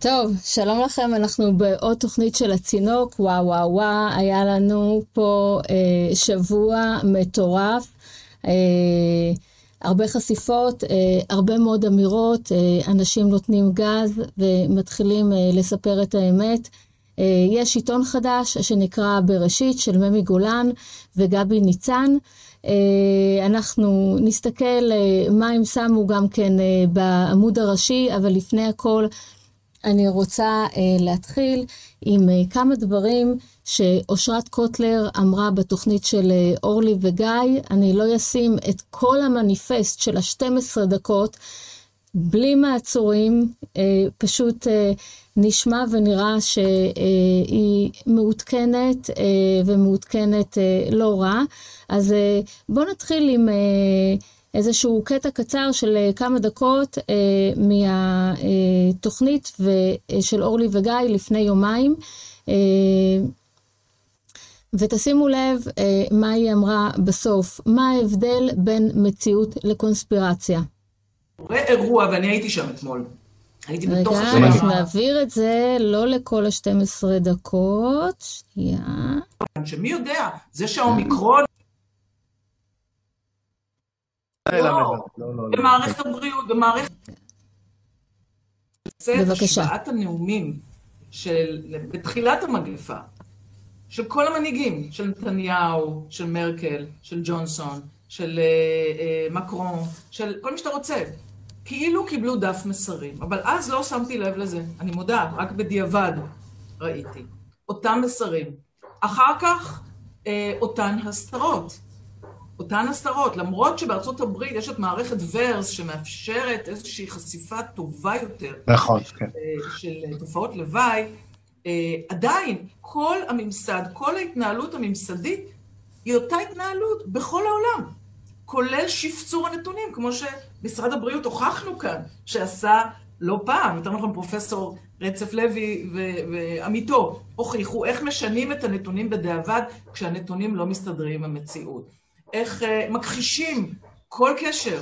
טוב, שלום לכם, אנחנו בעוד תוכנית של הצינוק, וואו וואו וואו, היה לנו פה שבוע מטורף, הרבה חשיפות, הרבה מאוד אמירות, אנשים נותנים גז ומתחילים לספר את האמת. יש עיתון חדש שנקרא בראשית של ממי גולן וגבי ניצן, אנחנו נסתכל מה הם שמו גם כן בעמוד הראשי, אבל לפני הכל אני רוצה להתחיל עם כמה דברים שאושרת קוטלר אמרה בתוכנית של אורלי וגיא. אני לא אשים את כל המניפסט של ה-12 דקות בלי מעצורים, פשוט נשמע ונראה שהיא מעודכנת ומעודכנת לא רע. אז בואו נתחיל עם איזשהו קטע קצר של כמה דקות מהתוכנית של אורלי וגיא לפני יומיים, ותשימו לב מה היא אמרה בסוף, מה ההבדל בין מציאות לקונספירציה. אירוע, ואני הייתי שם אתמול. הייתי בתוך רגע, אנחנו נעביר את זה לא לכל ה-12 דקות. שנייה. שמי יודע, זה שהאומיקרון במערכת הבריאות, במערכת... בבקשה. השוואת הנאומים בתחילת המגפה, של כל המנהיגים, של נתניהו, של מרקל, של ג'ונסון, של מקרון, של כל מי שאתה רוצה, כאילו קיבלו דף מסרים, אבל אז לא שמתי לב לזה, אני מודה, רק בדיעבד ראיתי. אותם מסרים. אחר כך אותן הסתרות. אותן הסתרות, למרות שבארצות הברית יש את מערכת ורס שמאפשרת איזושהי חשיפה טובה יותר נכון, כן. של תופעות לוואי, עדיין כל הממסד, כל ההתנהלות הממסדית היא אותה התנהלות בכל העולם, כולל שפצור הנתונים, כמו שמשרד הבריאות הוכחנו כאן, שעשה לא פעם, יותר נכון פרופסור רצף לוי ועמיתו, הוכיחו איך משנים את הנתונים בדיעבד כשהנתונים לא מסתדרים עם המציאות. איך מכחישים כל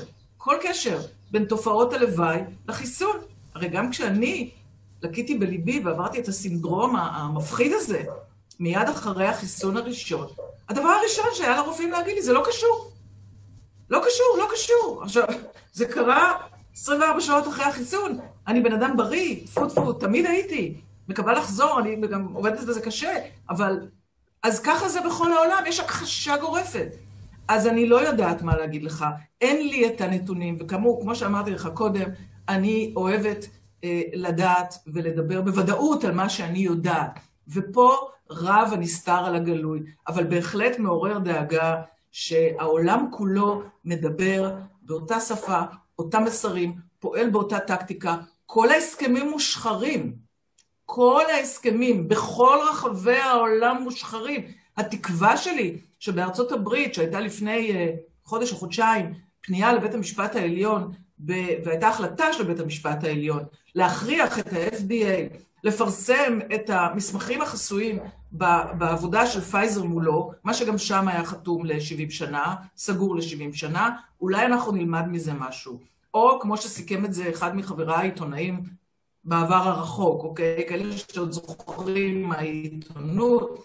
קשר בין תופעות הלוואי לחיסון. הרי גם כשאני לקיתי בליבי ועברתי את הסינדרום המפחיד הזה, מיד אחרי החיסון הראשון, הדבר הראשון שהיה לרופאים להגיד לי, זה לא קשור. לא קשור. עכשיו, זה קרה 24 שעות אחרי החיסון. אני בן אדם בריא, טפו, תמיד הייתי. מקווה לחזור, אני גם עובדת בזה קשה, אבל... אז ככה זה בכל העולם, יש הכחשה גורפת. אז אני לא יודעת מה להגיד לך, אין לי את הנתונים, וכמו שאמרתי לך קודם, אני אוהבת לדעת ולדבר בוודאות על מה שאני יודעת, ופה רב הנסתר על הגלוי, אבל בהחלט מעורר דאגה שהעולם כולו מדבר באותה שפה, אותם מסרים, פועל באותה טקטיקה, כל ההסכמים מושחרים, כל ההסכמים בכל רחבי העולם מושחרים. התקווה שלי שבארצות הברית, שהייתה לפני חודש או חודשיים, פנייה לבית המשפט העליון, והייתה החלטה של בית המשפט העליון, להכריח את ה-FDA, לפרסם את המסמכים החסויים בעבודה של פייזר מולו, מה שגם שם היה חתום ל-70 שנה, סגור ל-70 שנה, אולי אנחנו נלמד מזה משהו. או כמו שסיכם את זה אחד מחבריי העיתונאים בעבר הרחוק, אוקיי? כאלה שעוד זוכרים מהעיתונות,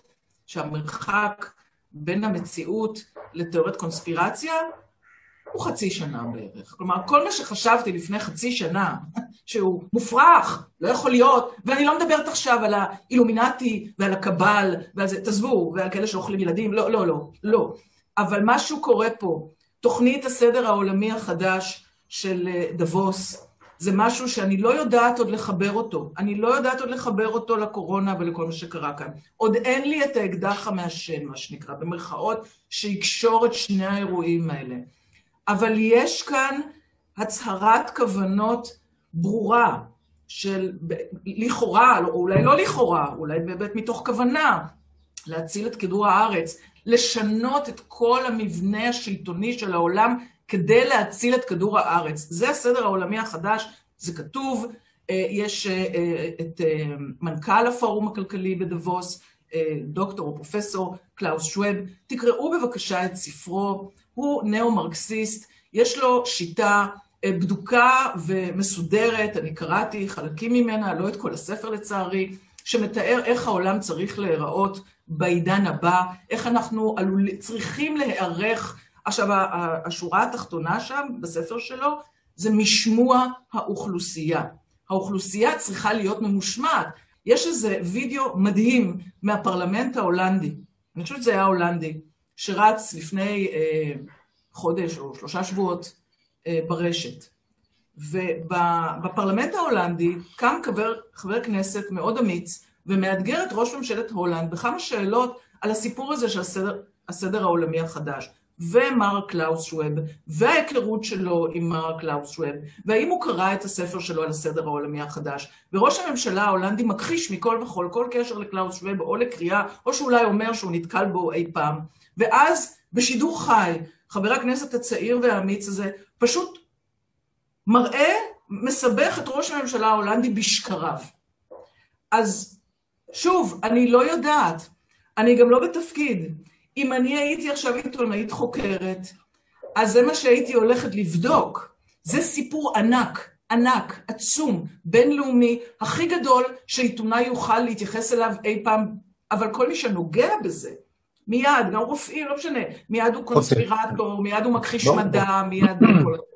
שהמרחק בין המציאות לתיאוריית קונספירציה הוא חצי שנה בערך. כלומר, כל מה שחשבתי לפני חצי שנה, שהוא מופרך, לא יכול להיות, ואני לא מדברת עכשיו על האילומינטי ועל הקבל, ועל זה, תעזבו, ועל כאלה שאוכלים ילדים, לא. אבל משהו קורה פה. תוכנית הסדר העולמי החדש של דבוס, זה משהו שאני לא יודעת עוד לחבר אותו. אני לא יודעת עוד לחבר אותו לקורונה ולכל מה שקרה כאן. עוד אין לי את האקדח המעשן, מה שנקרא, במרכאות, שיקשור את שני האירועים האלה. אבל יש כאן הצהרת כוונות ברורה, של לכאורה, או אולי לא לכאורה, אולי באמת מתוך כוונה, להציל את כדור הארץ, לשנות את כל המבנה השלטוני של העולם, כדי להציל את כדור הארץ. זה הסדר העולמי החדש, זה כתוב, יש את מנכ"ל הפורום הכלכלי בדבוס, דוקטור או פרופסור קלאוס שוואב, תקראו בבקשה את ספרו, הוא נאו-מרקסיסט, יש לו שיטה בדוקה ומסודרת, אני קראתי חלקים ממנה, לא את כל הספר לצערי, שמתאר איך העולם צריך להיראות בעידן הבא, איך אנחנו צריכים להיערך. עכשיו, השורה התחתונה שם בספר שלו, זה משמוע האוכלוסייה. האוכלוסייה צריכה להיות ממושמעת. יש איזה וידאו מדהים מהפרלמנט ההולנדי, אני חושבת שזה היה הולנדי, שרץ לפני חודש או 3 שבועות ברשת. ובפרלמנט ההולנדי קם חבר כנסת מאוד אמיץ, ומאתגר את ראש ממשלת הולנד בכמה שאלות על הסיפור הזה של הסדר העולמי החדש. ומר קלאוס שוואב, וההיכרות שלו עם מר קלאוס שוואב, והאם הוא קרא את הספר שלו על הסדר העולמי החדש. וראש הממשלה ההולנדי מכחיש מכל וכל, כל קשר לקלאוס שוואב, או לקריאה, או שאולי אומר שהוא נתקל בו אי פעם. ואז בשידור חי, חבר הכנסת הצעיר והאמיץ הזה, פשוט מסבך את ראש הממשלה ההולנדי בשקריו. אז שוב, אני לא יודעת, אני גם לא בתפקיד. אם אני הייתי עכשיו עיתונאית חוקרת, אז זה מה שהייתי הולכת לבדוק. זה סיפור ענק, ענק, עצום, בינלאומי, הכי גדול שעיתונאי יוכל להתייחס אליו אי פעם, אבל כל מי שנוגע בזה, מיד, גם רופאים, לא משנה, מיד הוא קונספירטור, מיד הוא מכחיש מדע, מיד הוא כל...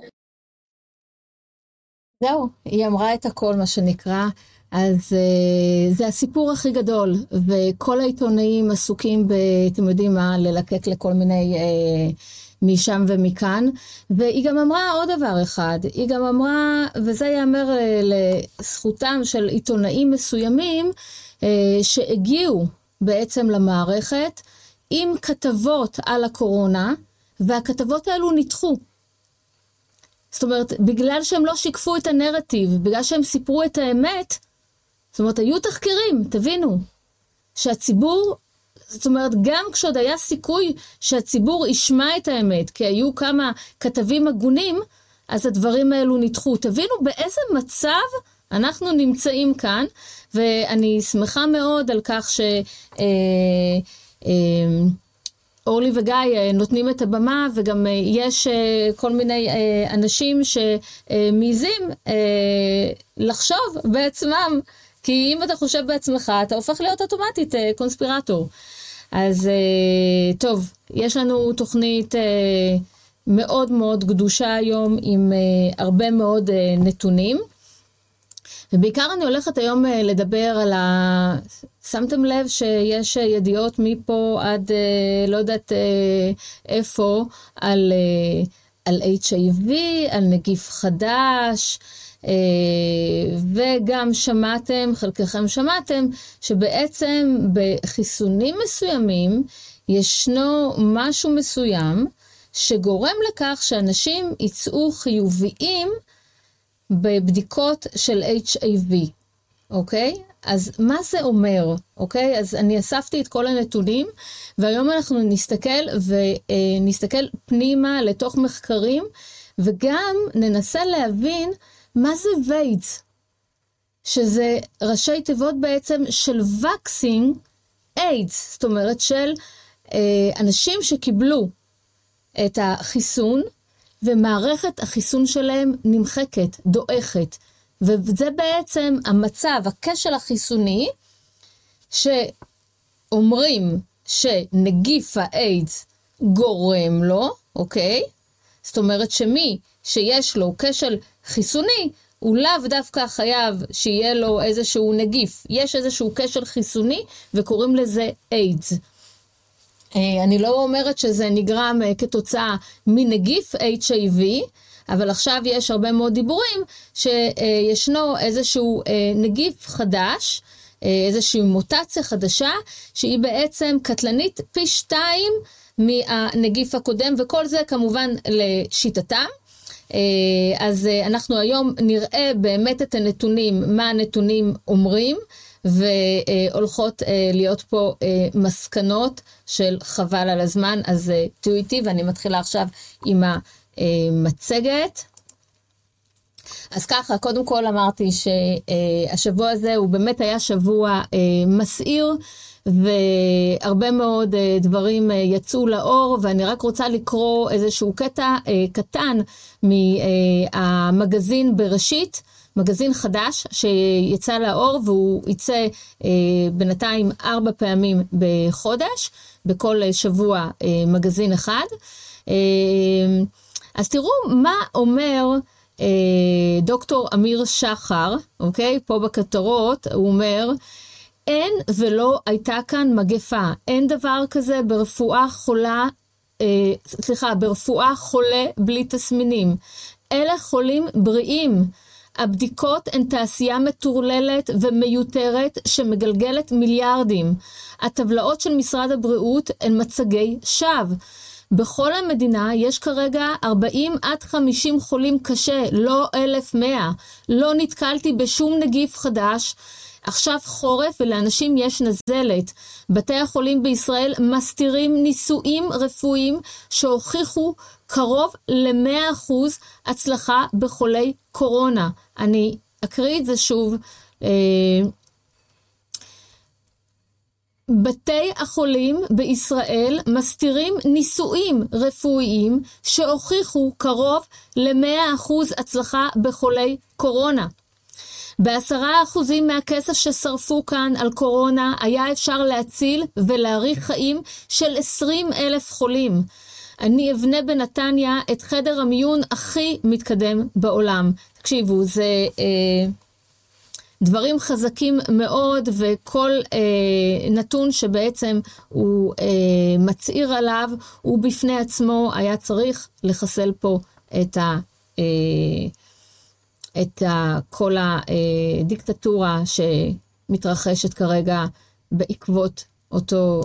זהו, היא אמרה את הכל מה שנקרא, אז זה הסיפור הכי גדול, וכל העיתונאים עסוקים אתם יודעים מה, ללקק לכל מיני משם ומכאן, והיא גם אמרה עוד דבר אחד, היא גם אמרה, וזה יאמר לזכותם של עיתונאים מסוימים, שהגיעו בעצם למערכת עם כתבות על הקורונה, והכתבות האלו נדחו. זאת אומרת, בגלל שהם לא שיקפו את הנרטיב, בגלל שהם סיפרו את האמת, זאת אומרת, היו תחקירים, תבינו, שהציבור, זאת אומרת, גם כשעוד היה סיכוי שהציבור ישמע את האמת, כי היו כמה כתבים הגונים, אז הדברים האלו נדחו. תבינו באיזה מצב אנחנו נמצאים כאן, ואני שמחה מאוד על כך אורלי וגיא נותנים את הבמה, וגם יש כל מיני אנשים שמעיזים לחשוב בעצמם, כי אם אתה חושב בעצמך, אתה הופך להיות אוטומטית קונספירטור. אז טוב, יש לנו תוכנית מאוד מאוד גדושה היום, עם הרבה מאוד נתונים, ובעיקר אני הולכת היום לדבר על שמתם לב שיש ידיעות מפה עד לא יודעת איפה, על HIV, על נגיף חדש, וגם שמעתם, חלקכם שמעתם, שבעצם בחיסונים מסוימים ישנו משהו מסוים שגורם לכך שאנשים יצאו חיוביים בבדיקות של HIV, אוקיי? אז מה זה אומר, אוקיי? אז אני אספתי את כל הנתונים, והיום אנחנו נסתכל פנימה לתוך מחקרים, וגם ננסה להבין מה זה ויידס, שזה ראשי תיבות בעצם של וקסינג איידס, זאת אומרת של אנשים שקיבלו את החיסון, ומערכת החיסון שלהם נמחקת, דועכת. וזה בעצם המצב, הכשל החיסוני, שאומרים שנגיף האיידס גורם לו, אוקיי? זאת אומרת שמי שיש לו כשל חיסוני, הוא לאו דווקא חייב שיהיה לו איזשהו נגיף. יש איזשהו כשל חיסוני וקוראים לזה איידס. אני לא אומרת שזה נגרם כתוצאה מנגיף HIV, אבל עכשיו יש הרבה מאוד דיבורים שישנו איזשהו נגיף חדש, איזושהי מוטציה חדשה, שהיא בעצם קטלנית פי 2 מהנגיף הקודם, וכל זה כמובן לשיטתם. אז אנחנו היום נראה באמת את הנתונים, מה הנתונים אומרים, והולכות להיות פה מסקנות של חבל על הזמן. אז תהיו איתי, ואני מתחילה עכשיו עם המצגת. אז ככה, קודם כל אמרתי שהשבוע הזה הוא באמת היה שבוע מסעיר, והרבה מאוד דברים יצאו לאור, ואני רק רוצה לקרוא איזשהו קטע קטן מהמגזין בראשית, מגזין חדש שיצא לאור, והוא יצא בינתיים 4 פעמים בחודש, בכל שבוע מגזין אחד. אז תראו מה אומר דוקטור אמיר שחר, אוקיי? פה בכתרות הוא אומר, אין ולא הייתה כאן מגפה, אין דבר כזה ברפואה חולה בלי תסמינים. אלה חולים בריאים. הבדיקות הן תעשייה מטורללת ומיותרת שמגלגלת מיליארדים. הטבלאות של משרד הבריאות הן מצגי שווא. בכל המדינה יש כרגע 40 עד 50 חולים קשה, לא 1,100. לא נתקלתי בשום נגיף חדש. עכשיו חורף ולאנשים יש נזלת. בתי החולים בישראל מסתירים ניסויים רפואיים שהוכיחו קרוב ל100% הצלחה בחולי קורונה. אני אקריא את זה שוב. בתי החולים בישראל מסתירים ניסויים רפואיים שהוכיחו קרוב ל100% הצלחה בחולי קורונה. ב10% מהכסף ששרפו כאן על קורונה היה אפשר להציל ולהאריך חיים של 20,000 חולים. אני אבנה בנתניה את חדר המיון הכי מתקדם בעולם. תקשיבו, זה דברים חזקים מאוד, וכל נתון שבעצם הוא מצעיר עליו, הוא בפני עצמו היה צריך לחסל פה את כל הדיקטטורה שמתרחשת כרגע בעקבות אותו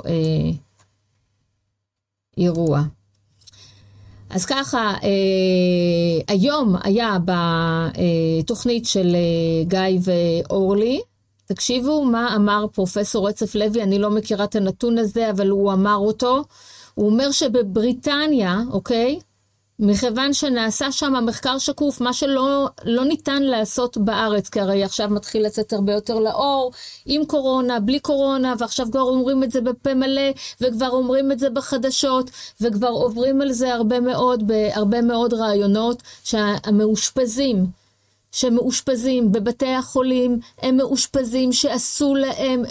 אירוע. אז ככה, היום היה בתוכנית של גיא ואורלי, תקשיבו מה אמר פרופסור רצף לוי, אני לא מכירה את הנתון הזה, אבל הוא אמר אותו, הוא אומר שבבריטניה, אוקיי, מכיוון שנעשה שם מחקר שקוף, מה שלא ניתן לעשות בארץ, כי הרי עכשיו מתחיל לצאת הרבה יותר לאור, עם קורונה, בלי קורונה, ועכשיו כבר אומרים את זה בפה מלא, וכבר אומרים את זה בחדשות, וכבר עוברים על זה בהרבה מאוד רעיונות, שהמאושפזים, שמאושפזים בבתי החולים, הם מאושפזים שעשו להם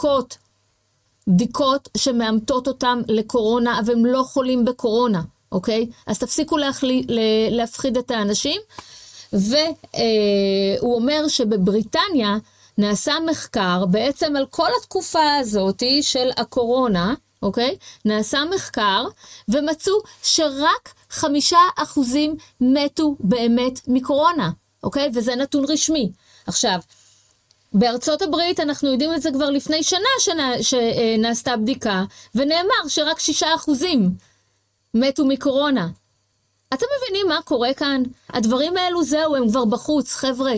בדיקות שמאמתות אותם לקורונה, אבל הם לא חולים בקורונה. אוקיי? אז תפסיקו להפחיד את האנשים, והוא אומר שבבריטניה נעשה מחקר, בעצם על כל התקופה הזאת של הקורונה, אוקיי? נעשה מחקר, ומצאו שרק 5% מתו באמת מקורונה, אוקיי? וזה נתון רשמי. עכשיו, בארצות הברית אנחנו יודעים את זה כבר לפני שנה שנעשתה בדיקה, ונאמר שרק 6% מתו מקורונה. אתם מבינים מה קורה כאן? הדברים האלו זהו, הם כבר בחוץ. חבר'ה,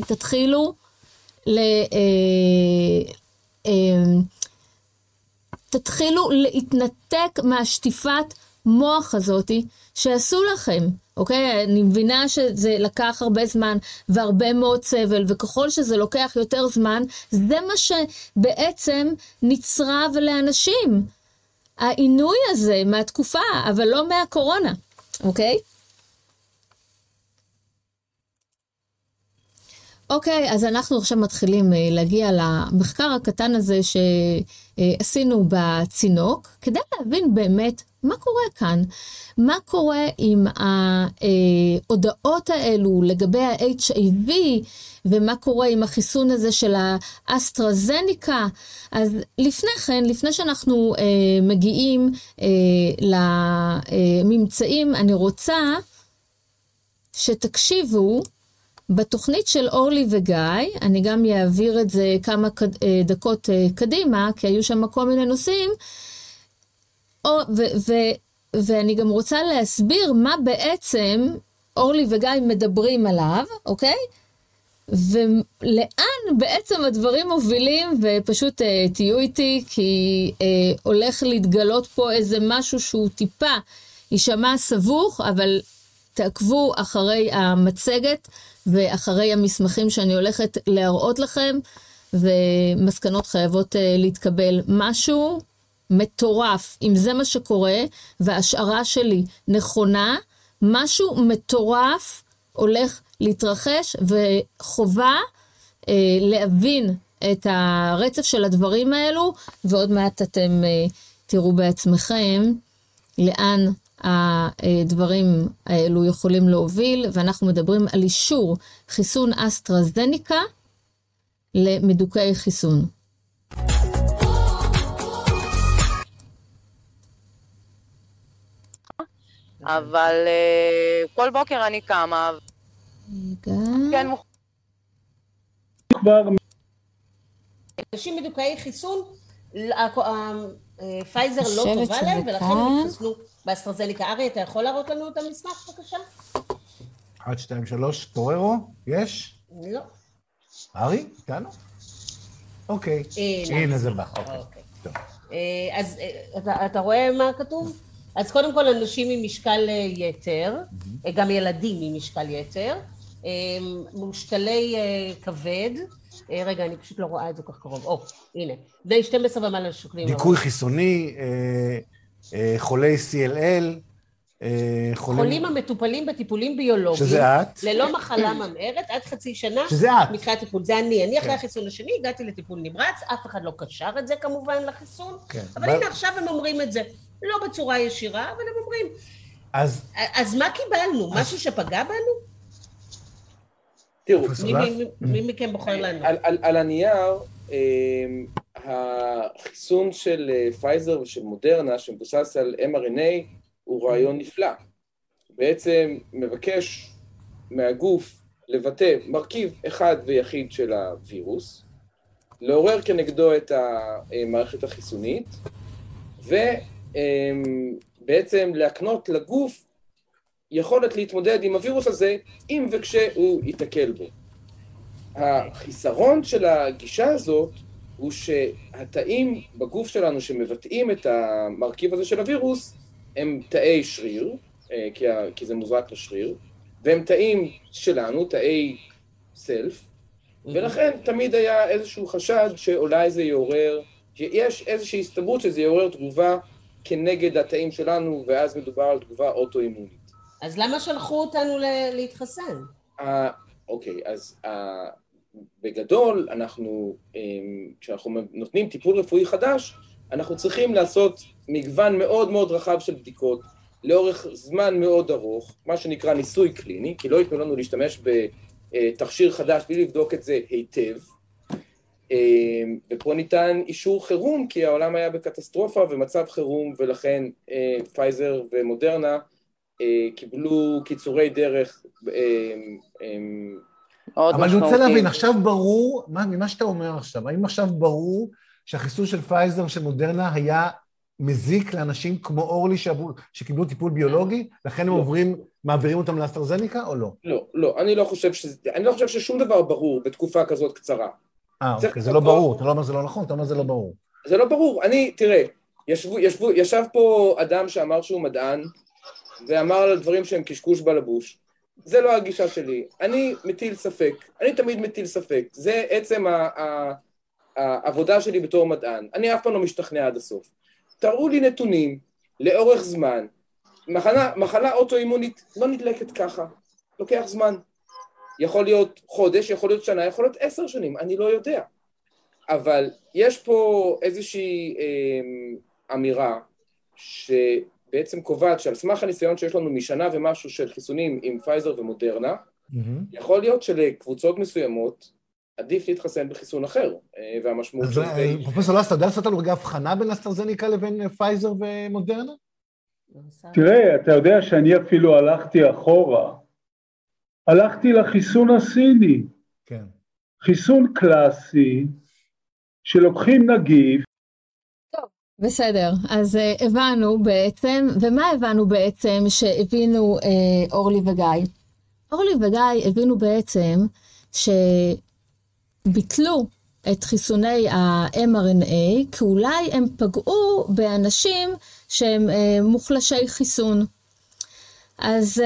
תתחילו להתנתק מהשטיפת מוח הזאת שעשו לכם. אוקיי? אני מבינה שזה לקח הרבה זמן והרבה מאוד סבל, וככל שזה לוקח יותר זמן, זה מה שבעצם נצרב לאנשים. העינוי הזה מהתקופה, אבל לא מהקורונה, אוקיי? אוקיי, אז אנחנו עכשיו מתחילים להגיע למחקר הקטן הזה שעשינו בצינוק, כדי להבין באמת מה קורה כאן, מה קורה עם ההודעות האלו לגבי ה-HIV, ומה קורה עם החיסון הזה של האסטרזניקה. אז לפני שאנחנו מגיעים לממצאים, אני רוצה שתקשיבו בתוכנית של אורלי וגיא, אני גם אעביר את זה כמה דקות קדימה, כי היו שם כל מיני נושאים, ואני גם רוצה להסביר מה בעצם אורלי וגיא מדברים עליו, אוקיי? ולאן בעצם הדברים מובילים, ופשוט תהיו איתי, כי הולך להתגלות פה איזה משהו שהוא טיפה יישמע סבוך, אבל תעקבו אחרי המצגת ואחרי המסמכים שאני הולכת להראות לכם, ומסקנות חייבות להתקבל. משהו מטורף, אם זה מה שקורה, וההשערה שלי נכונה, משהו מטורף הולך להתרחש, וחובה להבין את הרצף של הדברים האלו, ועוד מעט אתם תראו בעצמכם לאן הדברים האלו יכולים להוביל, ואנחנו מדברים על אישור חיסון אסטרהזניקה למדוכאי חיסון. אבל כל בוקר אני קמה. רגע. כן, כבר אנשים מדוכאי חיסון, פייזר לא טובה להם, ולכן הם התחסנו באסטרהזניקה. ארי, אתה יכול להראות לנו את המסמך, בבקשה? 1, 2, 3, טוררו, יש? לא. ארי, איתנו? אוקיי, הנה זה בא, אוקיי. טוב. אז אתה רואה מה כתוב? אז קודם כל אנשים עם משקל יתר, גם ילדים עם משקל יתר, מושתלי כבד, רגע, אני פשוט לא רואה את זה כל כך קרוב, הנה, בני 12 ומעלה שוקלים. דיכוי חיסוני, חולי CLL, חולים המטופלים בטיפולים ביולוגיים, שזה את, ללא מחלה ממארת, עד חצי שנה, שזה את, מתחילת טיפול, זה אני אחרי החיסון השני, הגעתי לטיפול נמרץ, אף אחד לא קשר את זה כמובן לחיסון, אבל הנה עכשיו הם אומרים את זה, לא בצורה ישירה, אבל הם אומרים, אז מה קיבלנו? משהו שפגע בנו? תראו, מי מכם בוחר לנו? על הנייר, החיסון של פייזר ושל מודרנה, שמבוסס על mRNA, הוא רעיון נפלא. בעצם מבקש מהגוף לבטא מרכיב אחד ויחיד של הווירוס, לעורר כנגדו את המערכת החיסונית, ובעצם להקנות לגוף יכולת להתמודד עם הווירוס הזה, אם וכשהוא ייתקל בו. החיסרון של הגישה הזאת, הוא שהתאים בגוף שלנו שמבטאים את המרכיב הזה של הווירוס, הם תאי שריר, כי זה מוזרק לשריר, והם תאים שלנו, תאי סלף, ולכן תמיד היה איזשהו חשד שאולי זה יעורר, שיש איזושהי הסתברות שזה יעורר תגובה כנגד התאים שלנו, ואז מדובר על תגובה אוטואימונית. אז למה שלחו אותנו להתחסן? אוקיי, אז בגדול, כשאנחנו נותנים טיפול רפואי חדש, אנחנו צריכים לעשות מגוון מאוד מאוד רחב של בדיקות, לאורך זמן מאוד ארוך, מה שנקרא ניסוי קליני, כי לא ייתנו לנו להשתמש בתכשיר חדש בלי לבדוק את זה היטב, ופה ניתן אישור חירום, כי העולם היה בקטסטרופה ומצב חירום, ולכן פייזר ומודרנה קיבלו קיצורי דרך. אבל אני רוצה להבין, עכשיו ברור, ממה שאתה אומר עכשיו, האם עכשיו ברור שהחיסון של פייזר של מודרנה היה מזיק לאנשים כמו אורלי שקיבלו טיפול ביולוגי, לכן הם מעבירים אותם לאסטרהזניקה או לא? לא, אני לא חושב ששום דבר ברור בתקופה כזאת קצרה. אוקיי, זה לא ברור, אתה לא אומר זה לא נכון, אתה אומר זה לא ברור. זה לא ברור, תראה, ישב פה אדם שאמר שהוא מדען, ואמר על דברים שהם קשקוש בלבוש. זה לא הגישה שלי. אני מטיל ספק, אני תמיד מטיל ספק. זה עצם העבודה שלי בתור מדען. אני אף פעם לא משתכנע עד הסוף. תראו לי נתונים לאורך זמן. מחלה אוטואימונית לא נדלקת ככה. לוקח זמן. יכול להיות חודש, יכול להיות שנה, יכול להיות 10 שנים, אני לא יודע. אבל יש פה איזושהי אמירה שבעצם קובעת שעל סמך הניסיון שיש לנו משנה ומשהו של חיסונים עם פייזר ומודרנה, יכול להיות שלקבוצות מסוימות עדיף להתחסן בחיסון אחר, והמשמעות של זה... פרופסור לסט, אתה יודע לעשות לנו רגע הבחנה בין אסטרהזניקה לבין פייזר ומודרנה? תראה, אתה יודע שאני אפילו הלכתי אחורה. הלכתי לחיסון הסיני. כן. חיסון קלאסי, שלוקחים נגיף. טוב, בסדר. אז הבנו בעצם, ומה הבנו בעצם שהבינו אורלי וגיא? אורלי וגיא הבינו בעצם שביטלו את חיסוני ה-mRNA, כי אולי הם פגעו באנשים שהם מוחלשי חיסון. אז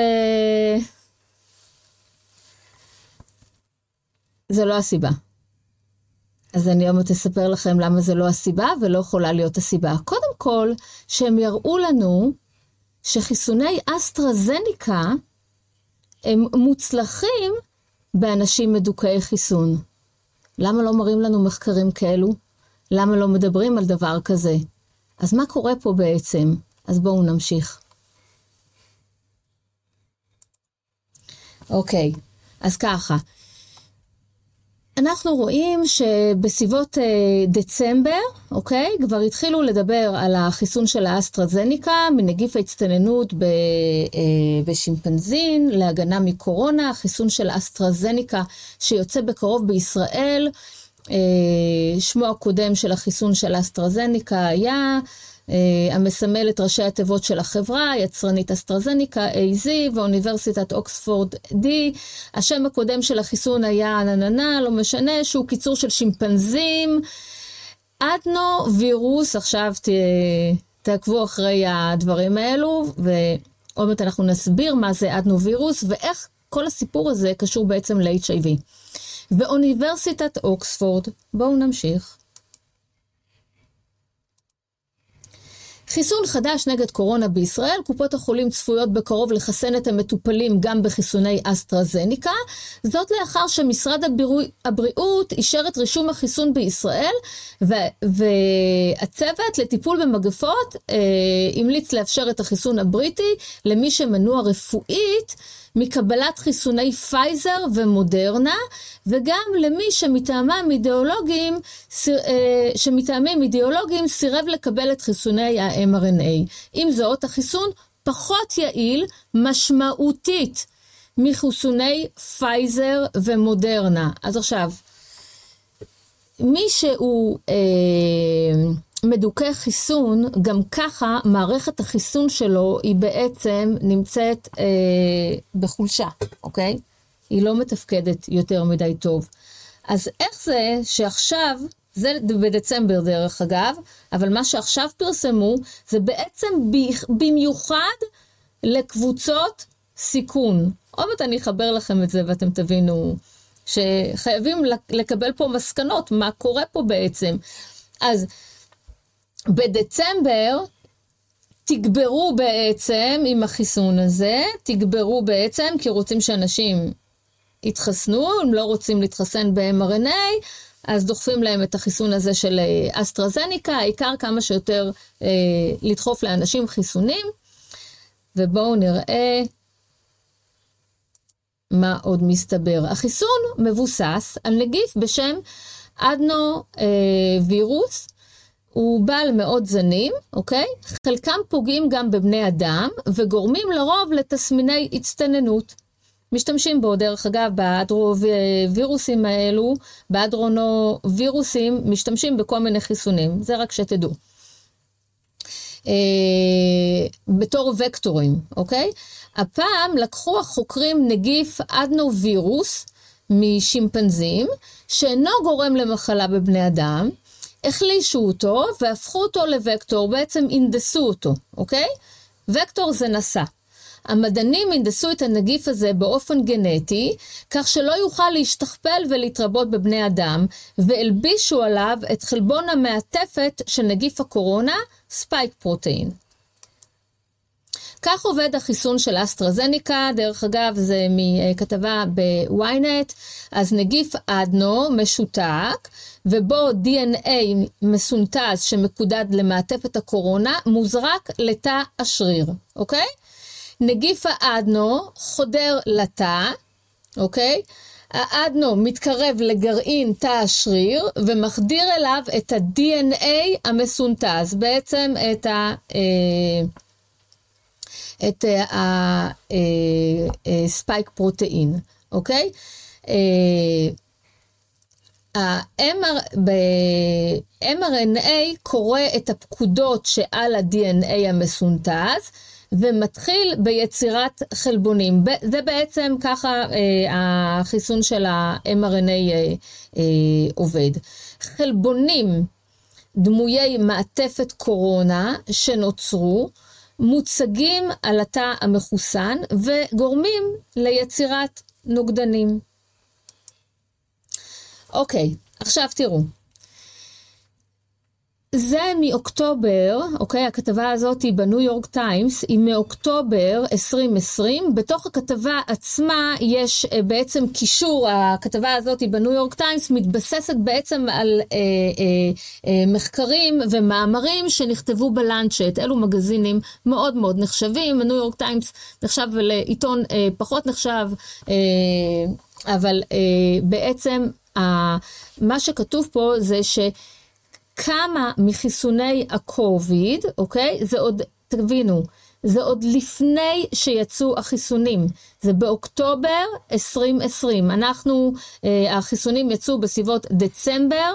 זה לא הסיבה. אז אני היום תספר לכם למה זה לא הסיבה ולא יכולה להיות הסיבה. קודם כל, שהם יראו לנו שחיסוני אסטרזניקה הם מוצלחים באנשים מדוכאי חיסון. למה לא מראים לנו מחקרים כאלו? למה לא מדברים על דבר כזה? אז מה קורה פה בעצם? אז בואו נמשיך. אוקיי, אז ככה. אנחנו רואים שבסביבות דצמבר, אוקיי, כבר התחילו לדבר על החיסון של האסטרזניקה, מנגיף ההצטננות בשימפנזין, להגנה מקורונה, חיסון של האסטרזניקה שיוצא בקרוב בישראל, שמו הקודם של החיסון של האסטרזניקה היה, המסמל את ראשי התיבות של החברה, יצרנית אסטרזניקה, AZ, ואוניברסיטת אוקספורד D. השם הקודם של החיסון היה נננה, לא משנה, שהוא קיצור של שימפנזים. אדנו וירוס, עכשיו תעקבו אחרי הדברים האלו, ועוד מעט אנחנו נסביר מה זה אדנו וירוס, ואיך כל הסיפור הזה קשור בעצם ל-HIV. באוניברסיטת אוקספורד, בואו נמשיך. חיסון חדש נגד קורונה בישראל, קופות החולים צפויות בקרוב לחסן את המטופלים גם בחיסוני אסטרזניקה, זאת לאחר שמשרד הבריאות אישר את רישום החיסון בישראל, והצוות לטיפול במגפות המליץ לאפשר את החיסון הבריטי למי שמנוע רפואית מקבלת חיסוני פייזר ומודרנה, וגם למי שמטעמים אידיאולוגיים סירב לקבל את חיסוני ה-mRNA. עם זאת, החיסון פחות יעיל משמעותית מחיסוני פייזר ומודרנה. אז עכשיו, מי שהוא מדוכא חיסון, גם ככה מערכת החיסון שלו היא בעצם נמצאת בחולשה, אוקיי? היא לא מתפקדת יותר מדי טוב. אז איך זה שעכשיו, זה בדצמבר דרך אגב, אבל מה שעכשיו פרסמו, זה בעצם במיוחד לקבוצות סיכון. עוד מעט אני אחבר לכם את זה ואתם תבינו שחייבים לקבל פה מסקנות, מה קורה פה בעצם. אז בדצמבר תגברו בעצם עם החיסון הזה, תגברו בעצם כי רוצים שאנשים יתחסנו, הם לא רוצים להתחסן ב-mRNA, אז דוחפים להם את החיסון הזה של אסטרזניקה, העיקר כמה שיותר לדחוף לאנשים חיסונים, ובואו נראה מה עוד מסתבר. החיסון מבוסס על נגיף בשם אדנו וירוס, הוא בעל מאוד זנים, אוקיי? חלקם פוגעים גם בבני אדם, וגורמים לרוב לתסמיני הצטננות. משתמשים בו, דרך אגב, באדרו-וירוסים האלו, באדרונו-וירוסים, משתמשים בכל מיני חיסונים, זה רק שתדעו. בתור וקטורים, אוקיי? הפעם לקחו החוקרים נגיף אדנו-וירוס משימפנזים, שאינו גורם למחלה בבני אדם, החלישו אותו והפכו אותו לוקטור, בעצם אינדסו אותו, אוקיי? וקטור זה נשא. המדענים אינדסו את הנגיף הזה באופן גנטי, כך שלא יוכל להשתכפל ולהתרבות בבני אדם, והלבישו עליו את חלבון המעטפת של נגיף הקורונה, ספייק פרוטאין. כך עובד החיסון של אסטרזניקה, דרך אגב זה מכתבה בוויינט, אז נגיף אדנו משותק, ובו DNA מסונטז שמקודד למעטפת הקורונה, מוזרק לתא השריר, אוקיי? נגיף האדנו חודר לתא, אוקיי? האדנו מתקרב לגרעין תא השריר, ומחדיר אליו את ה-DNA המסונטז, בעצם את הספייק פרוטאין, אוקיי? ב-mRNA קורא את הפקודות שעל ה-DNA המסונטז, ומתחיל ביצירת חלבונים. זה בעצם ככה החיסון של ה-mRNA עובד. חלבונים דמויי מעטפת קורונה שנוצרו, מוצגים על התא המחוסן וגורמים ליצירת נוגדנים. אוקיי, עכשיו תראו. זה מאוקטובר, אוקיי? הכתבה הזאת היא בניו יורק טיימס, היא מאוקטובר 2020. בתוך הכתבה עצמה יש בעצם קישור, הכתבה הזאת היא בניו יורק טיימס, מתבססת בעצם על מחקרים ומאמרים שנכתבו בלנצ'ט. אלו מגזינים מאוד מאוד נחשבים. הניו יורק טיימס נחשב לעיתון פחות נחשב, אבל בעצם מה שכתוב פה זה כמה מחיסוני הקוביד, אוקיי? זה עוד, תבינו, זה עוד לפני שיצאו החיסונים. זה באוקטובר 2020. החיסונים יצאו בסביבות דצמבר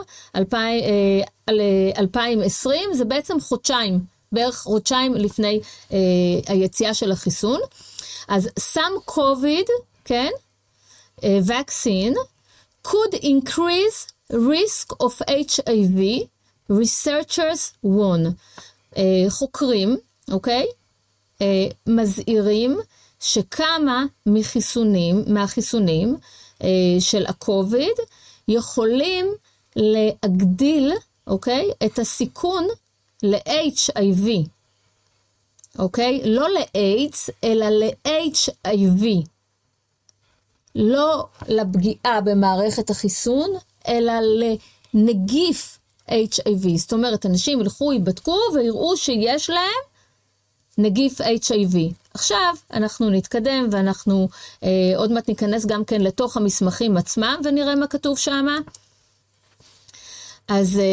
2020. זה בעצם חודשיים, בערך חודשיים לפני היציאה של החיסון. אז some COVID, כן? vaccine could increase risk of HIV. researchers won. חוקרים, אוקיי? מזהירים שכמה מהחיסונים של הקוביד יכולים להגדיל, אוקיי? את הסיכון ל-HIV. אוקיי? לא ל-AIDS, אלא ל-HIV. לא לפגיעה במערכת החיסון, אלא לנגיף HIV. זאת אומרת, אנשים ילכו, ייבדקו ויראו שיש להם נגיף HIV. עכשיו אנחנו נתקדם ואנחנו עוד מעט ניכנס גם כן לתוך המסמכים עצמם ונראה מה כתוב שם. אז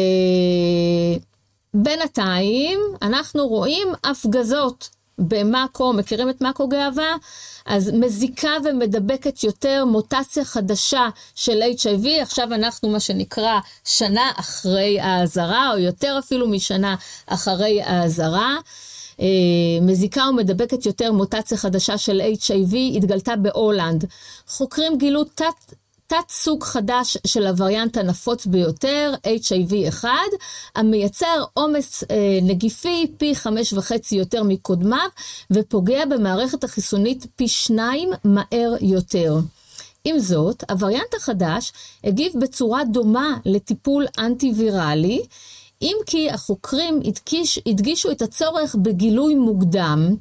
בינתיים אנחנו רואים הפגזות במאקו, מכירים את מאקו גאווה? אז מזיקה ומדבקת יותר, מוטציה חדשה של HIV, עכשיו אנחנו מה שנקרא שנה אחרי ההזרה, או יותר אפילו משנה אחרי ההזרה. מזיקה ומדבקת יותר, מוטציה חדשה של HIV, התגלתה בהולנד. חוקרים גילו תת סוג חדש של הווריאנט הנפוץ ביותר, HIV-1, המייצר עומס נגיפי פי 5.5 יותר מקודמיו, ופוגע במערכת החיסונית פי 2 מהר יותר. עם זאת, הווריאנט החדש הגיב בצורה דומה לטיפול אנטי-ויראלי, אם כי החוקרים הדגישו את הצורך בגילוי מוקדם,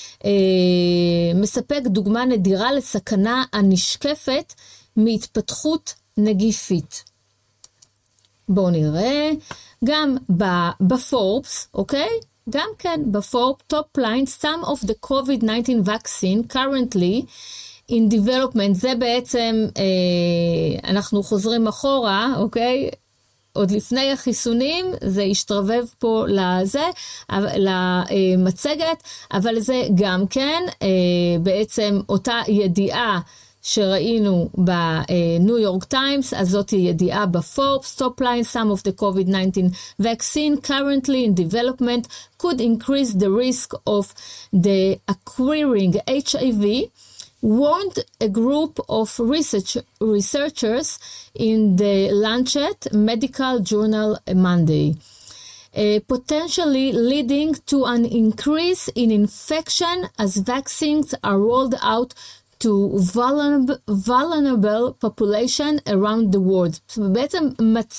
מספק דוגמה נדירה לסכנה הנשקפת מהתפתחות נגיפית. בואו נראה, גם בפורבס, אוקיי? גם כן בפורבס, top line, some of the COVID-19 vaccine currently in development, זה בעצם, אנחנו חוזרים אחורה, אוקיי? עוד לפני החיסונים, זה ישתרבב פה למצגת, אבל זה גם כן בעצם אותה ידיעה שראינו בניו יורק טיימס, אז זאת ידיעה בפורבס, top line, some of the COVID-19 vaccine currently in development could increase the risk of the acquiring HIV, warned a group of researchers in the Lancet Medical Journal Monday, potentially leading to an increase in infection as vaccines are rolled out to vulnerable population around the world. בעצם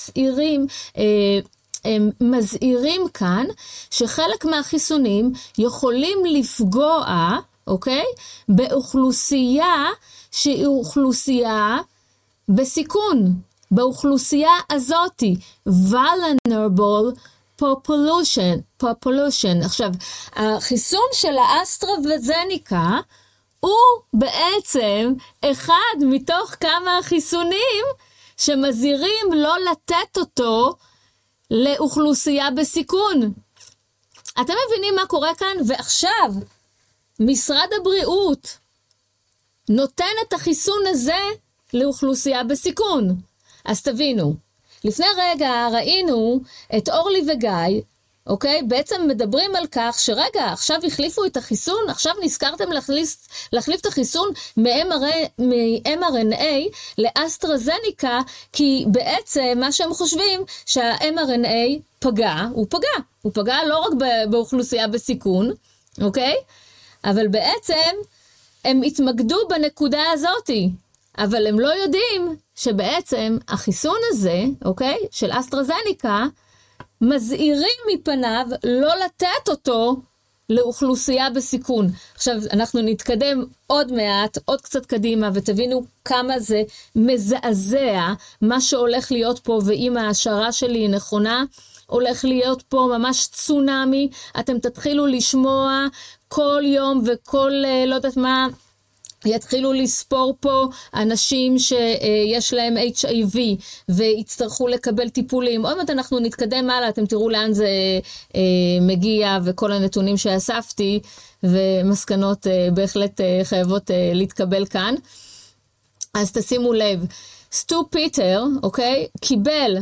מזהירים כאן שחלק מהחיסונים יכולים לפגוע, אוקיי? באוכלוסייה שהיא אוכלוסייה בסיכון. באוכלוסייה הזאת, vulnerable population. עכשיו, החיסון של האסטרה-וזניקה הוא בעצם אחד מתוך כמה חיסונים שמזהירים לא לתת אותו לאוכלוסייה בסיכון. אתם מבינים מה קורה כאן? ועכשיו, משרד הבריאות נותן את החיסון הזה לאוכלוסייה בסיכון. אז תבינו, לפני רגע ראינו את אורלי וגיא, אוקיי? בעצם מדברים על כך שרגע, עכשיו החליפו את החיסון, עכשיו נזכרתם להחליף את החיסון מ-mRNA לאסטרזניקה, כי בעצם מה שהם חושבים שה-mRNA פגע, הוא פגע לא רק באוכלוסייה בסיכון, אוקיי? אבל בעצם הם התמקדו בנקודה הזאת, אבל הם לא יודעים שבעצם החיסון הזה, אוקיי, של אסטרזניקה, מזהירים מפניו לא לתת אותו לאוכלוסייה בסיכון. עכשיו אנחנו נתקדם עוד מעט, עוד קצת קדימה, ותבינו כמה זה מזעזע מה שהולך להיות פה, ואם ההשערה שלי היא נכונה, הולך להיות פה ממש צונאמי. אתם תתחילו לשמוע כל יום וכל לא יודעת מה, יתחילו לספור פה אנשים שיש להם HIV ויצטרכו לקבל טיפולים. עוד מעט אנחנו נתקדם הלאה, אתם תראו לאן זה מגיע, וכל הנתונים שאספתי ומסקנות בהחלט חייבות להתקבל כאן. אז תשימו לב, סטו פיטר, אוקיי, קיבל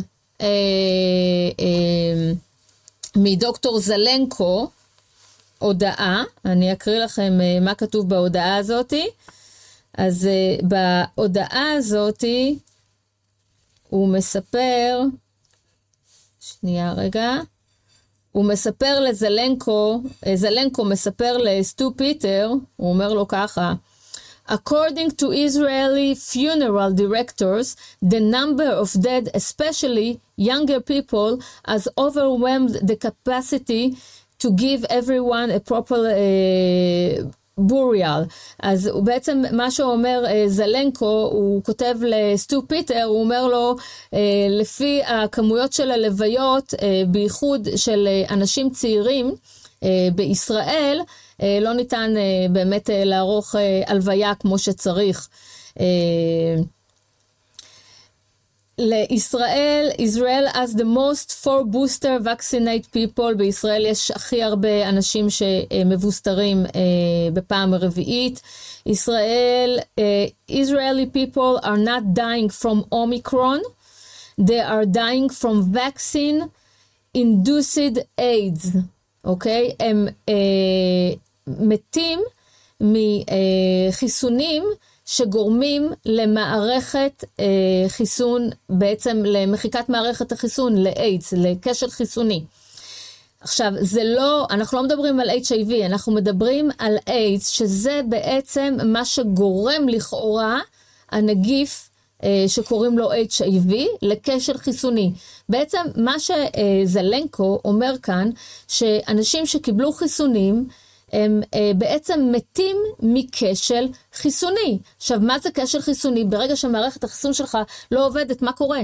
מדוקטור זלנקו הודעה, אני אקריא לכם מה כתוב בהודעה הזאת. אז בהודעה הזאת הוא מספר, שנייה רגע, הוא מספר לזלנקו, זלנקו מספר לסטו פיטר, הוא אומר לו ככה, According to Israeli funeral directors, the number of dead, especially younger people, has overwhelmed the capacity to give everyone a proper burial. אז בעצם מה שאומר זלנקו, הוא כותב לסטו פיטר, הוא אומר לו, לפי הכמויות של הלוויות, בייחוד של אנשים צעירים בישראל, לא ניתן באמת לערוך הלוויה כמו שצריך. לישראל, Israel has the most 4 booster vaccinate people, בישראל יש הכי הרבה אנשים שמבוסטרים בפעם הרביעית. ישראל, Israeli people are not dying from Omicron, they are dying from vaccine-induced AIDS, אוקיי? הם מתים מחיסונים שגורמים למערכת חיסון, בעצם למחיקת מערכת החיסון, לאיידס, לקשר חיסוני. עכשיו, זה לא, אנחנו לא מדברים על HIV, אנחנו מדברים על איידס, שזה בעצם מה שגורם לכאורה הנגיף שקוראים לו HIV לקשר חיסוני. בעצם מה שזלנקו אומר כאן, שאנשים שקיבלו חיסונים, הם בעצם מתים מכשל חיסוני. עכשיו, מה זה כשל חיסוני? ברגע שמערכת החיסון שלך לא עובדת, מה קורה?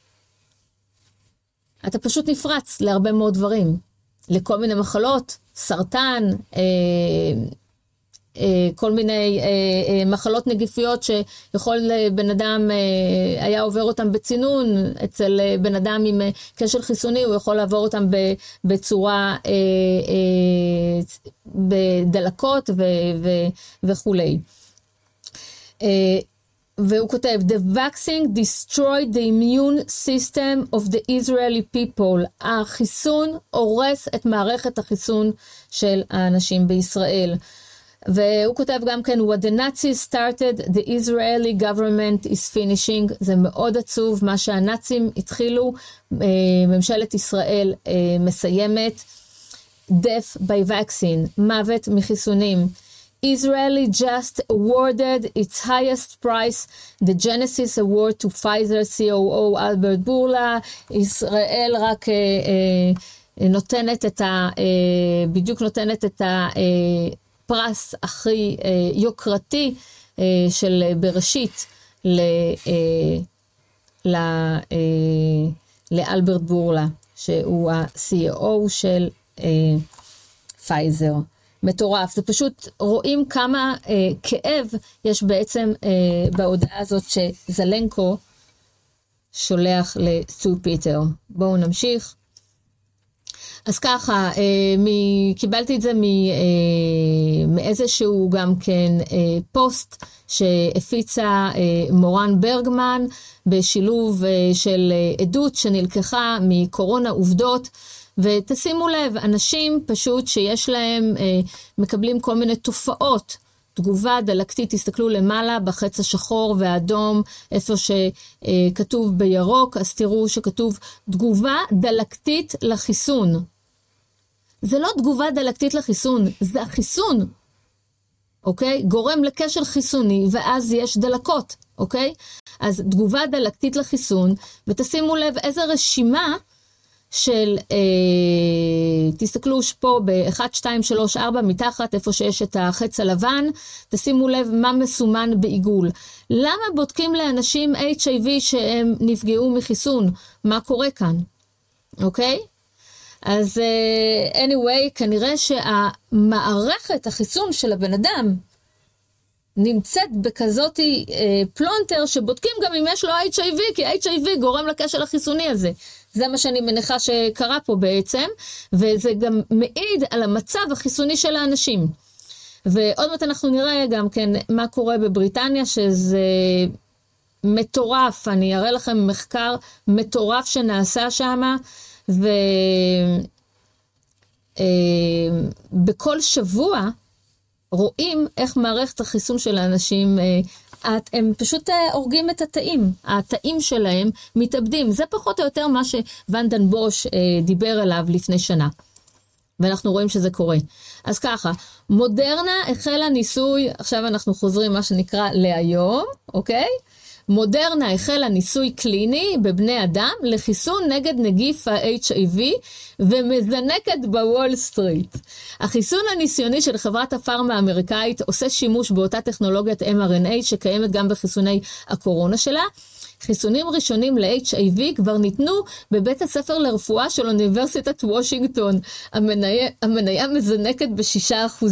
אתה פשוט נפרץ להרבה מאוד דברים. לכל מיני מחלות, סרטן, כל מיני מחלות נגיפיות שיכול בן אדם היה עובר אותם בצינון, אצל בן אדם עם כשל חיסוני הוא יכול לעבור אותם בצורה בדלקות וכולי. והוא כותב, The vaccine destroyed the immune system of the Israeli people. החיסון הורס את מערכת החיסון של האנשים בישראל. והוא כותב גם כן, What the Nazis started, the Israeli government is finishing. זה מאוד עצוב, מה שהנאצים התחילו, ממשלת ישראל מסיימת. Death by vaccine, מוות מחיסונים. Israeli just awarded its highest price, the Genesis Award to Pfizer COO אלברט בורלה. ישראל רק נותנת את בדיוק נותנת את הפרס הכי יוקרתי של בראשית לאלברט בורלה, שהוא ה-CEO של פייזר. מטורף, זה פשוט רואים כמה כאב יש בעצם בהודעה הזאת שזלנקו שולח לסטו פיטר. בואו נמשיך. אז ככה, קיבלתי את זה מאיזשהו גם כן פוסט שהפיצה מורן ברגמן בשילוב של עדות שנלקחה מקורונה עובדות, ותשימו לב, אנשים פשוט שיש להם, מקבלים כל מיני תופעות, תגובה דלקתית, תסתכלו למעלה בחץ השחור והאדום, איפה שכתוב בירוק, אז תראו שכתוב תגובה דלקתית לחיסון. זה לא תגובה דלקתית לחיסון, זה החיסון, אוקיי? גורם לקשר חיסוני, ואז יש דלקות, אוקיי? אז תגובה דלקתית לחיסון, ותשימו לב איזה רשימה של, תסתכלו פה ב-1, 2, 3, 4 מתחת, איפה שיש את החץ הלבן, תשימו לב מה מסומן בעיגול. למה בודקים לאנשים HIV שהם נפגעו מחיסון? מה קורה כאן? אוקיי? אז anyway, כנראה שהמערכת החיסון של הבן אדם נמצאת בכזאת פלונטר שבודקים גם אם יש לו HIV, כי HIV גורם לכשל החיסוני הזה. זה מה שאני מניחה שקרה פה בעצם, וזה גם מעיד על המצב החיסוני של האנשים. ועוד מעט אנחנו נראה גם כן מה קורה בבריטניה, שזה מטורף. אני אראה לכם מחקר מטורף שנעשה שם, ובכל שבוע רואים איך מערכת החיסון של האנשים, הם פשוט הורגים את התאים, התאים שלהם מתאבדים. זה פחות או יותר מה שוונדן בוש דיבר עליו לפני שנה. ואנחנו רואים שזה קורה. אז ככה, מודרנה החלה ניסוי, עכשיו אנחנו חוזרים מה שנקרא להיום, אוקיי? מודרנה החלה ניסוי קליני בבני אדם לחיסון נגד נגיף ה-HIV ומזנקת בוול סטריט. החיסון הניסיוני של חברת הפארמה האמריקאית עושה שימוש באותה טכנולוגיית mRNA שקיימת גם בחיסוני הקורונה שלה. חיסונים ראשונים ל-HIV כבר ניתנו בבית הספר לרפואה של אוניברסיטת וושינגטון. המניה מזנקת ב6%.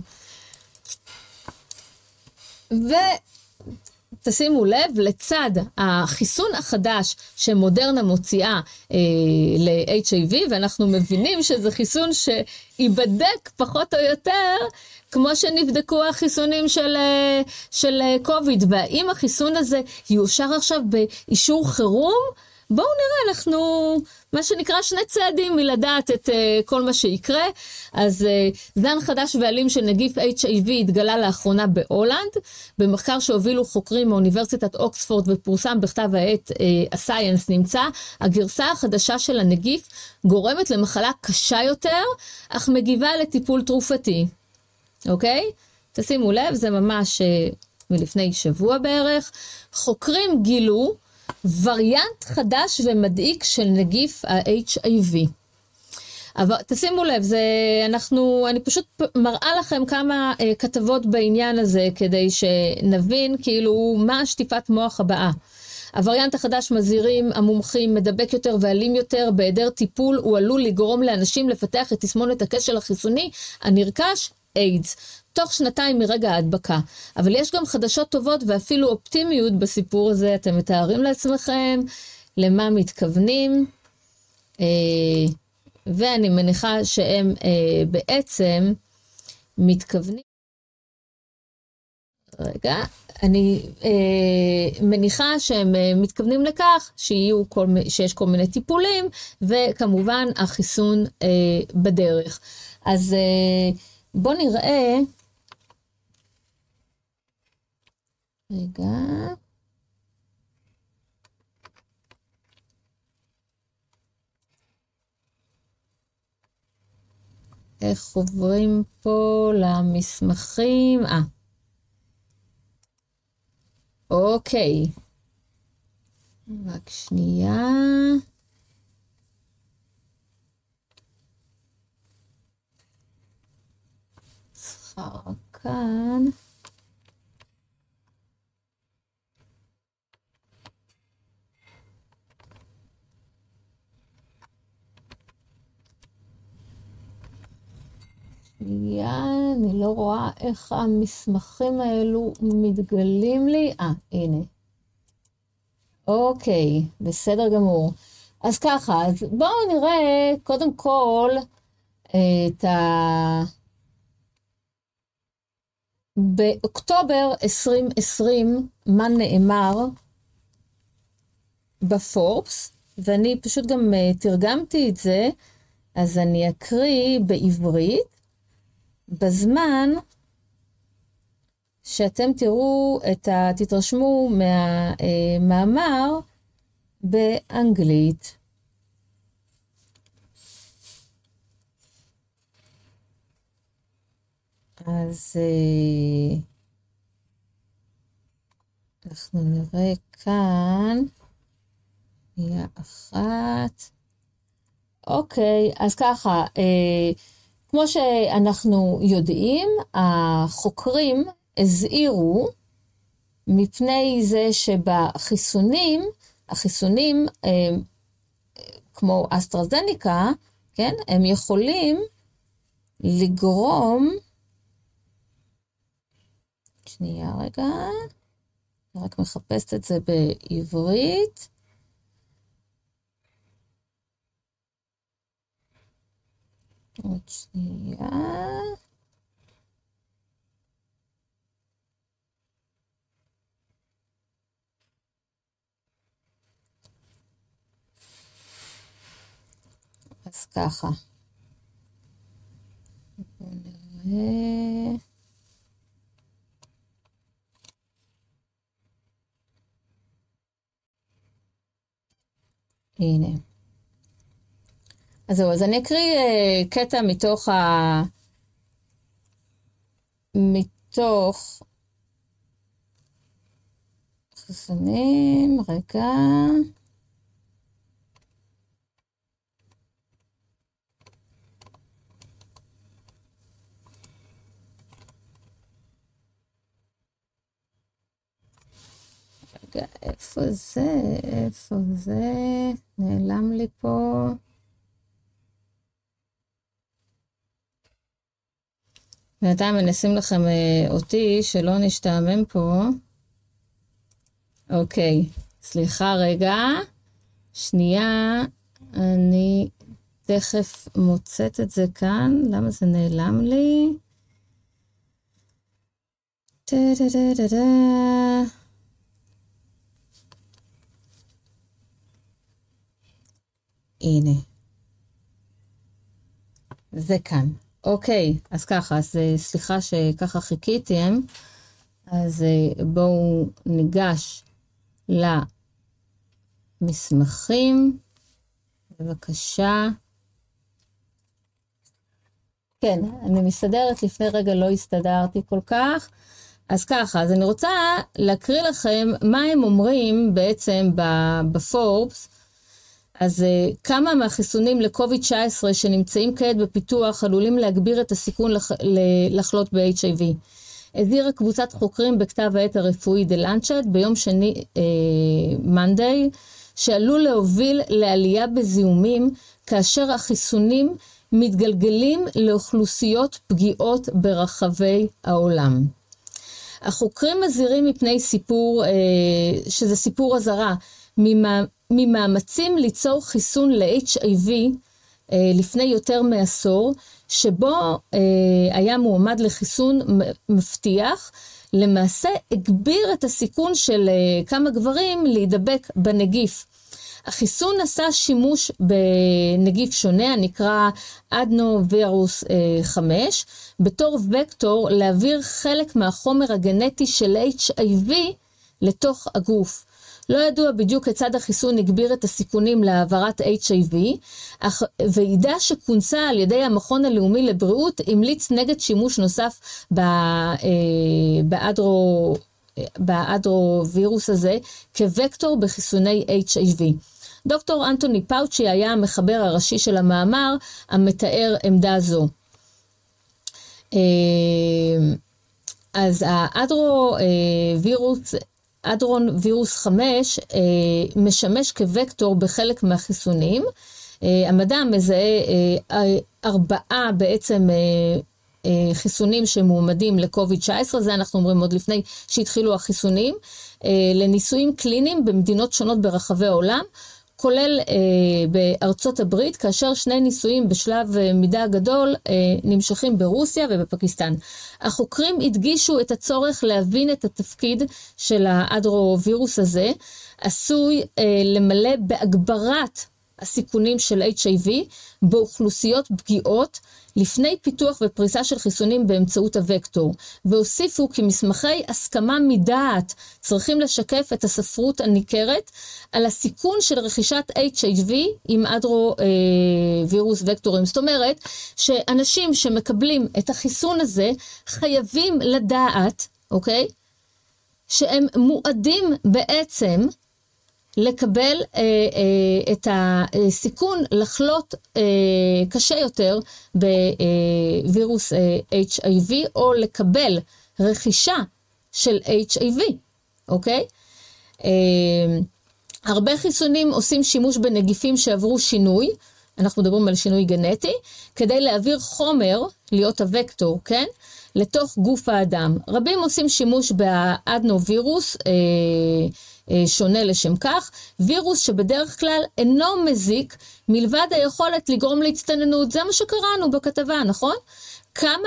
תשימו לב, לצד החיסון החדש שמודרנה מוציאה ל-HIV, ואנחנו מבינים שזה חיסון שיבדק פחות או יותר כמו שנבדקו החיסונים של קוביד, והאם החיסון הזה יאושר עכשיו באישור חירום, בואו נראה, אנחנו, מה שנקרא, שני צעדים מלדעת את כל מה שיקרה. אז זן חדש ואלים של נגיף HIV התגלה לאחרונה בהולנד, במחקר שהובילו חוקרים מאוניברסיטת אוקספורד ופורסם בכתב העת הסייאנס נמצא, הגרסה החדשה של הנגיף גורמת למחלה קשה יותר, אך מגיבה לטיפול תרופתי. אוקיי? תשימו לב, זה ממש מלפני שבוע בערך. חוקרים גילו וריאנט חדש ומדאיג של נגיף ה-HIV. אבל תשימו לב, אני פשוט מראה לכם כמה כתבות בעניין הזה, כדי שנבין כאילו מה שטיפת מוח הבאה. הווריאנט החדש מזהירים המומחים מדבק יותר ואלים יותר, בהיעדר טיפול הוא עלול לגרום לאנשים לפתח את תסמונת הכשל החיסוני הנרכש, איידס, תוך 2 מרגע ההדבקה. אבל יש גם חדשות טובות ואפילו אופטימיות בסיפור הזה. אתם מתארים לעצמכם למה מתכוונים, ואני מניחה שהם בעצם מתכוונים, אני מניחה שהם מתכוונים לכך שיש כל מיני טיפולים, וכמובן החיסון בדרך. אז בואו נראה, איך עוברים פה למסמכים, אוקיי, רק שנייה, צריכה כאן, אני לא רואה איך המסמכים האלו מתגלים לי. הנה. אוקיי, בסדר גמור. אז ככה, אז בואו נראה קודם כל את באוקטובר 2020, מה נאמר בפורבס, ואני פשוט גם תרגמתי את זה, אז אני אקריא בעברית, בזמן שאתם תראו תתרשמו מהמאמר באנגלית. אז אנחנו נראה כאן, שנייה אחת. אוקיי, אז ככה, כמו שאנחנו יודעים, החוקרים הזהירו מפני זה שבחיסונים, החיסונים כמו אסטרזניקה, כן, הם יכולים לגרום, שנייה רגע, אני רק מחפשת את זה בעברית, עוד שנייה, אז ככה, בואו נראה, הנה. אז זהו, אז אני אקריא קטע מתוך חיסונים, רגע. רגע, איפה זה? נעלם לי פה. בינתיים מנסים לכם אותי, שלא נשתעמם פה. אוקיי, סליחה רגע. שנייה, אני תכף מוצאת את זה כאן. למה זה נעלם לי? הנה. זה כאן. אוקיי, אז ככה, אז סליחה שככה חיכיתם, אז בואו ניגש למסמכים, בבקשה. כן, אני מסתדרת, לפני רגע לא הסתדרתי כל כך, אז ככה, אז אני רוצה להקריא לכם מה הם אומרים בעצם בפורבס, אז כמה מהחיסונים לקוביד-19 שנמצאים כעת בפיתוח עלולים להגביר את הסיכון לחלות ב-HIV. הזהירה קבוצת חוקרים בכתב העת הרפואי The Lancet ביום שני, Monday, שעלול להוביל לעלייה בזיהומים כאשר החיסונים מתגלגלים לאוכלוסיות פגיעות ברחבי העולם. החוקרים מזהירים מפני סיפור, שזה סיפור הזרה, ממאמצים ליצור חיסון ל-HIV לפני יותר מעשור, שבו היה מועמד לחיסון מבטיח, למעשה הגביר את הסיכון של כמה גברים להידבק בנגיף. החיסון עשה שימוש בנגיף שונה, הנקרא אדנווירוס 5, בתור וקטור להעביר חלק מהחומר הגנטי של HIV לתוך הגוף. לא ידוע בדיוק כיצד החיסון הגביר את הסיכונים להעברת HIV, אך ועידה שכונסה על ידי המכון הלאומי לבריאות המליץ נגד שימוש נוסף באדרו-וירוס הזה כווקטור בחיסוני HIV. דוקטור אנטוני פאוצ'י היה המחבר הראשי של המאמר המתאר עמדה זו. אז אדרון וירוס 5 משמש כווקטור בחלק מהחיסונים. המדע מזהה 4 בעצם חיסונים שמועמדים לקוביד-19, זה אנחנו אומרים עוד לפני שהתחילו החיסונים, לניסויים קליניים במדינות שונות ברחבי העולם, כולל בארצות הברית, כאשר 2 ניסויים בשלב מידה גדול נמשכים ברוסיה ובפקיסטן. החוקרים הדגישו את הצורך להבין את התפקיד של האדרו-וירוס הזה, עשוי למלא בהגברת הסיכונים של HIV באוכלוסיות פגיעות, לפני פיתוח ופריסה של חיסונים באמצעות הוקטור, והוסיפו כי מסמכי הסכמה מדעת צריכים לשקף את הספרות הניכרת על הסיכון של רכישת HIV עם אדרו-וירוס וקטורים. זאת אומרת שאנשים שמקבלים את החיסון הזה חייבים לדעת, אוקיי? שהם מועדים בעצם לקבל את הסיכון לחלות קשה יותר בווירוס HIV, או לקבל רכישה של HIV, אוקיי? הרבה חיסונים עושים שימוש בנגיפים שעברו שינוי, אנחנו מדברים על שינוי גנטי, כדי להעביר חומר, להיות הוקטור, כן? לתוך גוף האדם. רבים עושים שימוש באדנווירוס, שונה לשם כך, וירוס שבדרך כלל אינו מזיק, מלבד היכולת לגרום להצטננות. זה מה שקראנו בכתבה, נכון? כמה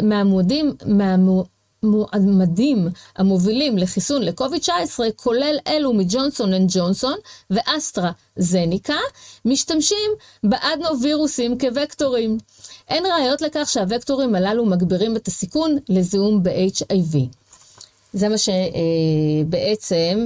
מהמועמדים המובילים לחיסון לקוביד-19, כולל אלו מג'ונסון אנד ג'ונסון ואסטרה זניקה, משתמשים באדנווירוסים כווקטורים. אין ראיות לכך שהווקטורים הללו מגבירים את הסיכון לזיהום ב-HIV. זה מה שבעצם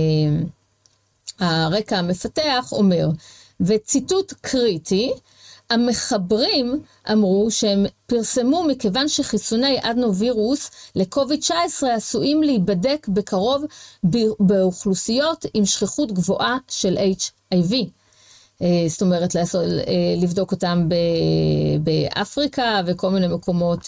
הרקע המפתח אומר. וציטוט קריטי, המחברים אמרו שהם פרסמו מכיוון שחיסוני אדנווירוס לקוביד-19 עשויים להיבדק בקרוב באוכלוסיות עם שכיחות גבוהה של HIV. זאת אומרת, לבדוק אותם באפריקה וכל מיני מקומות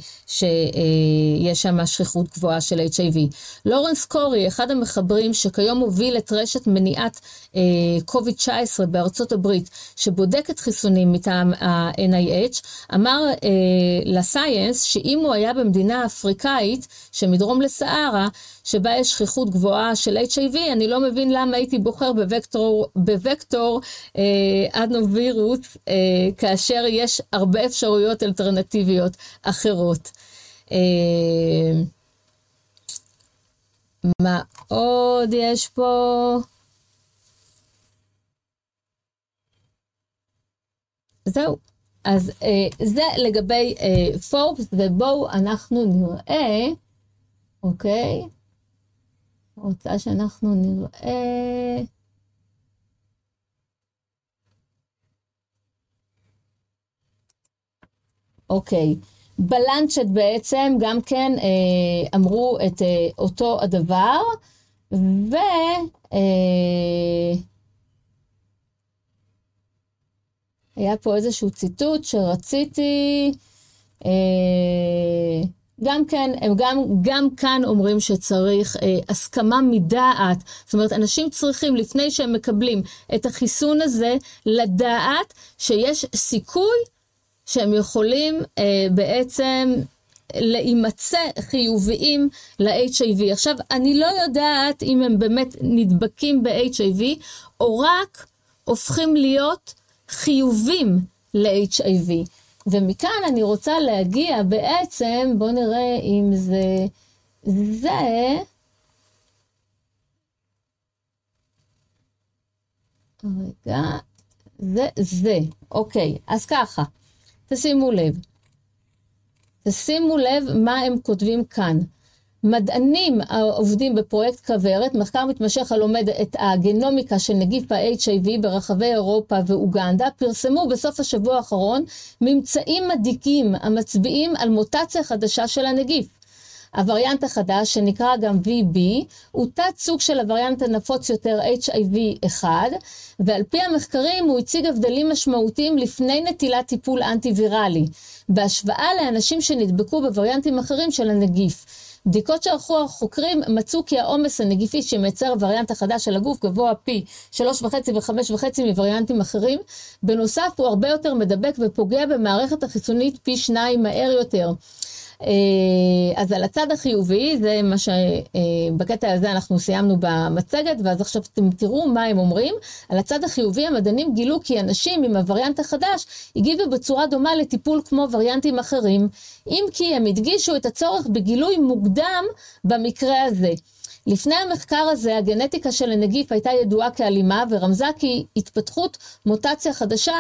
שיש שם שכיחות גבוהה של HIV. לורנס קורי, אחד המחברים שכיום מוביל את רשת מניעת קוביד-19 בארצות הברית, שבודקת חיסונים מטעם ה-NIH, אמר לסייאנס שאם הוא היה במדינה אפריקאית שמדרום לסהרה, שבה יש שכיחות גבוהה של HIV, אני לא מבין למה הייתי בוחר בווקטור אדנווירוס, כאשר יש הרבה אפשרויות אלטרנטיביות אחרות. מה עוד יש פה? זהו. אז זה לגבי פורבס, ובואו אנחנו נראה, אוקיי? רוצה שאנחנו נראה... אוקיי, בלנצ'ט בעצם גם כן אמרו את אותו הדבר, היה פה איזשהו ציטוט שרציתי, גם כן, הם גם כאן אומרים שצריך הסכמה מדעת, זאת אומרת, אנשים צריכים לפני שהם מקבלים את החיסון הזה, לדעת שיש סיכוי שהם יכולים בעצם להימצא חיוביים ל-HIV. עכשיו, אני לא יודעת אם הם באמת נדבקים ב-HIV, או רק הופכים להיות חיובים ל-HIV. ומכאן אני רוצה להגיע בעצם, בואו נראה אם זה, רגע, זה, אוקיי, אז ככה, תשימו לב מה הם כותבים כאן. מדענים העובדים בפרויקט כוורת, מחקר מתמשך הלומד את הגנומיקה של נגיף ה-HIV ברחבי אירופה ואוגנדה, פרסמו בסוף השבוע האחרון ממצאים מדאיגים המצביעים על מוטציה חדשה של הנגיף. הווריאנט החדש, שנקרא גם VB, הוא תת סוג של הווריאנט הנפוץ יותר HIV-1, ועל פי המחקרים הוא הציג הבדלים משמעותיים לפני נטילת טיפול אנטי-ויראלי, בהשוואה לאנשים שנדבקו בווריאנטים אחרים של הנגיף. בדיקות שערכו החוקרים מצאו כי העומס הנגיפי שמייצר הווריאנט החדש של הגוף גבוה פי 3.5 ו-5.5 מווריאנטים אחרים. בנוסף, הוא הרבה יותר מדבק ופוגע במערכת החיסונית פי 2 מהר יותר. אז על הצד החיובי, זה מה שבקטע הזה אנחנו סיימנו במצגת, ואז עכשיו אתם תראו מה הם אומרים. על הצד החיובי, המדענים גילו כי אנשים עם הווריאנט החדש הגיבו בצורה דומה לטיפול כמו וריאנטים אחרים, אם כי הם הדגישו את הצורך בגילוי מוקדם במקרה הזה. לפני המחקר הזה, הגנטיקה של הנגיף הייתה ידועה כאלימה, ורמזה כי התפתחות מוטציה חדשה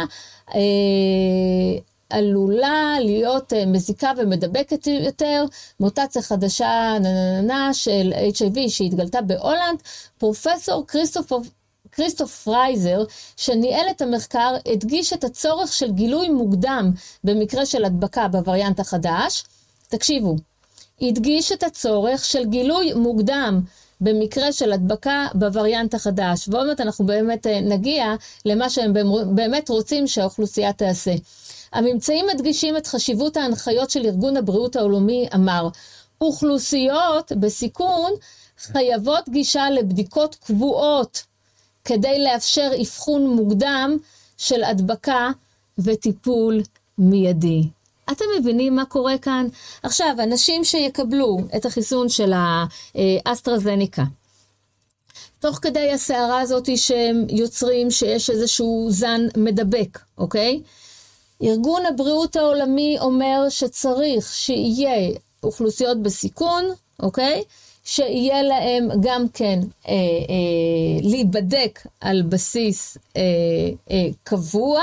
עלולה להיות מזיקה ומדבקת יותר. מוטציה חדשה של HIV שהתגלתה בהולנד, פרופסור כריסטוף פרייזר, שניהל את המחקר, הדגיש את הצורך של גילוי מוקדם במקרה של הדבקה בווריאנט החדש. תקשיבו, הדגיש את הצורך של גילוי מוקדם במקרה של הדבקה בווריאנט החדש. ועוד מעט אנחנו באמת נגיע למה שהם באמת רוצים שהאוכלוסייה תעשה. הממצאים מדגישים את חשיבות ההנחיות של ארגון הבריאות העולמי, אמר, אוכלוסיות בסיכון חייבות גישה לבדיקות קבועות כדי לאפשר אבחון מוקדם של הדבקה וטיפול מיידי. אתם מבינים מה קורה כאן? עכשיו, אנשים שיקבלו את החיסון של האסטרזניקה, תוך כדי הסערה הזאת שהם יוצרים שיש איזשהו זן מדבק, אוקיי? ארגון הבריאות העולמי אומר שצריך שיהיה אוכלוסיות בסיכון, אוקיי? שיהיה להם גם כן להיבדק על בסיס קבוע,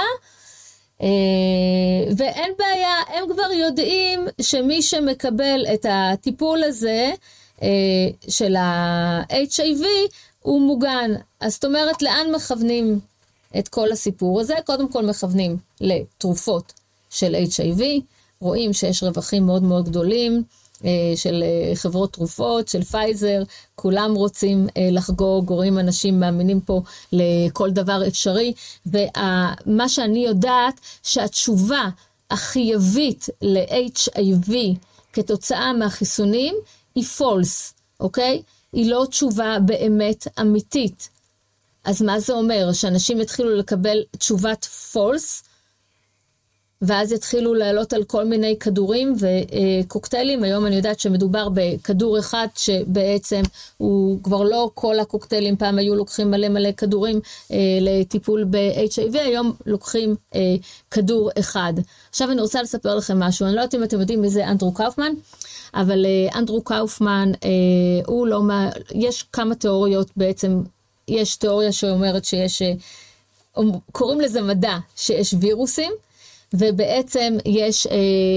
ואין בעיה, הם כבר יודעים שמי שמקבל את הטיפול הזה של ה-HIV הוא מוגן. אז זאת אומרת, לאן מכוונים את כל הסיפור הזה? קודם כל מכוונים לתרופות של HIV, רואים שיש רווחים מאוד מאוד גדולים של חברות תרופות, של פייזר, כולם רוצים לחגוג, רואים אנשים מאמינים פה לכל דבר אפשרי, ומה שאני יודעת שהתשובה החיובית ל-HIV כתוצאה מהחיסונים היא false, אוקיי? היא לא תשובה באמת אמיתית. אז מה זה אומר? שאנשים התחילו לקבל תשובת false, ואז יתחילו לעלות על כל מיני כדורים וקוקטיילים. היום אני יודעת שמדובר בכדור אחד, שבעצם הוא כבר לא כל הקוקטיילים, פעם היו לוקחים מלא מלא כדורים לטיפול ב-HIV, היום לוקחים כדור אחד. עכשיו אני רוצה לספר לכם משהו, אני לא יודעת אם אתם יודעים מי זה אנדרו קאופמן, אבל אנדרו קאופמן, הוא לא, יש כמה תיאוריות בעצם, יש תיאוריה שאומרת שיש, קוראים לזה מדע, שיש וירוסים, ובעצם יש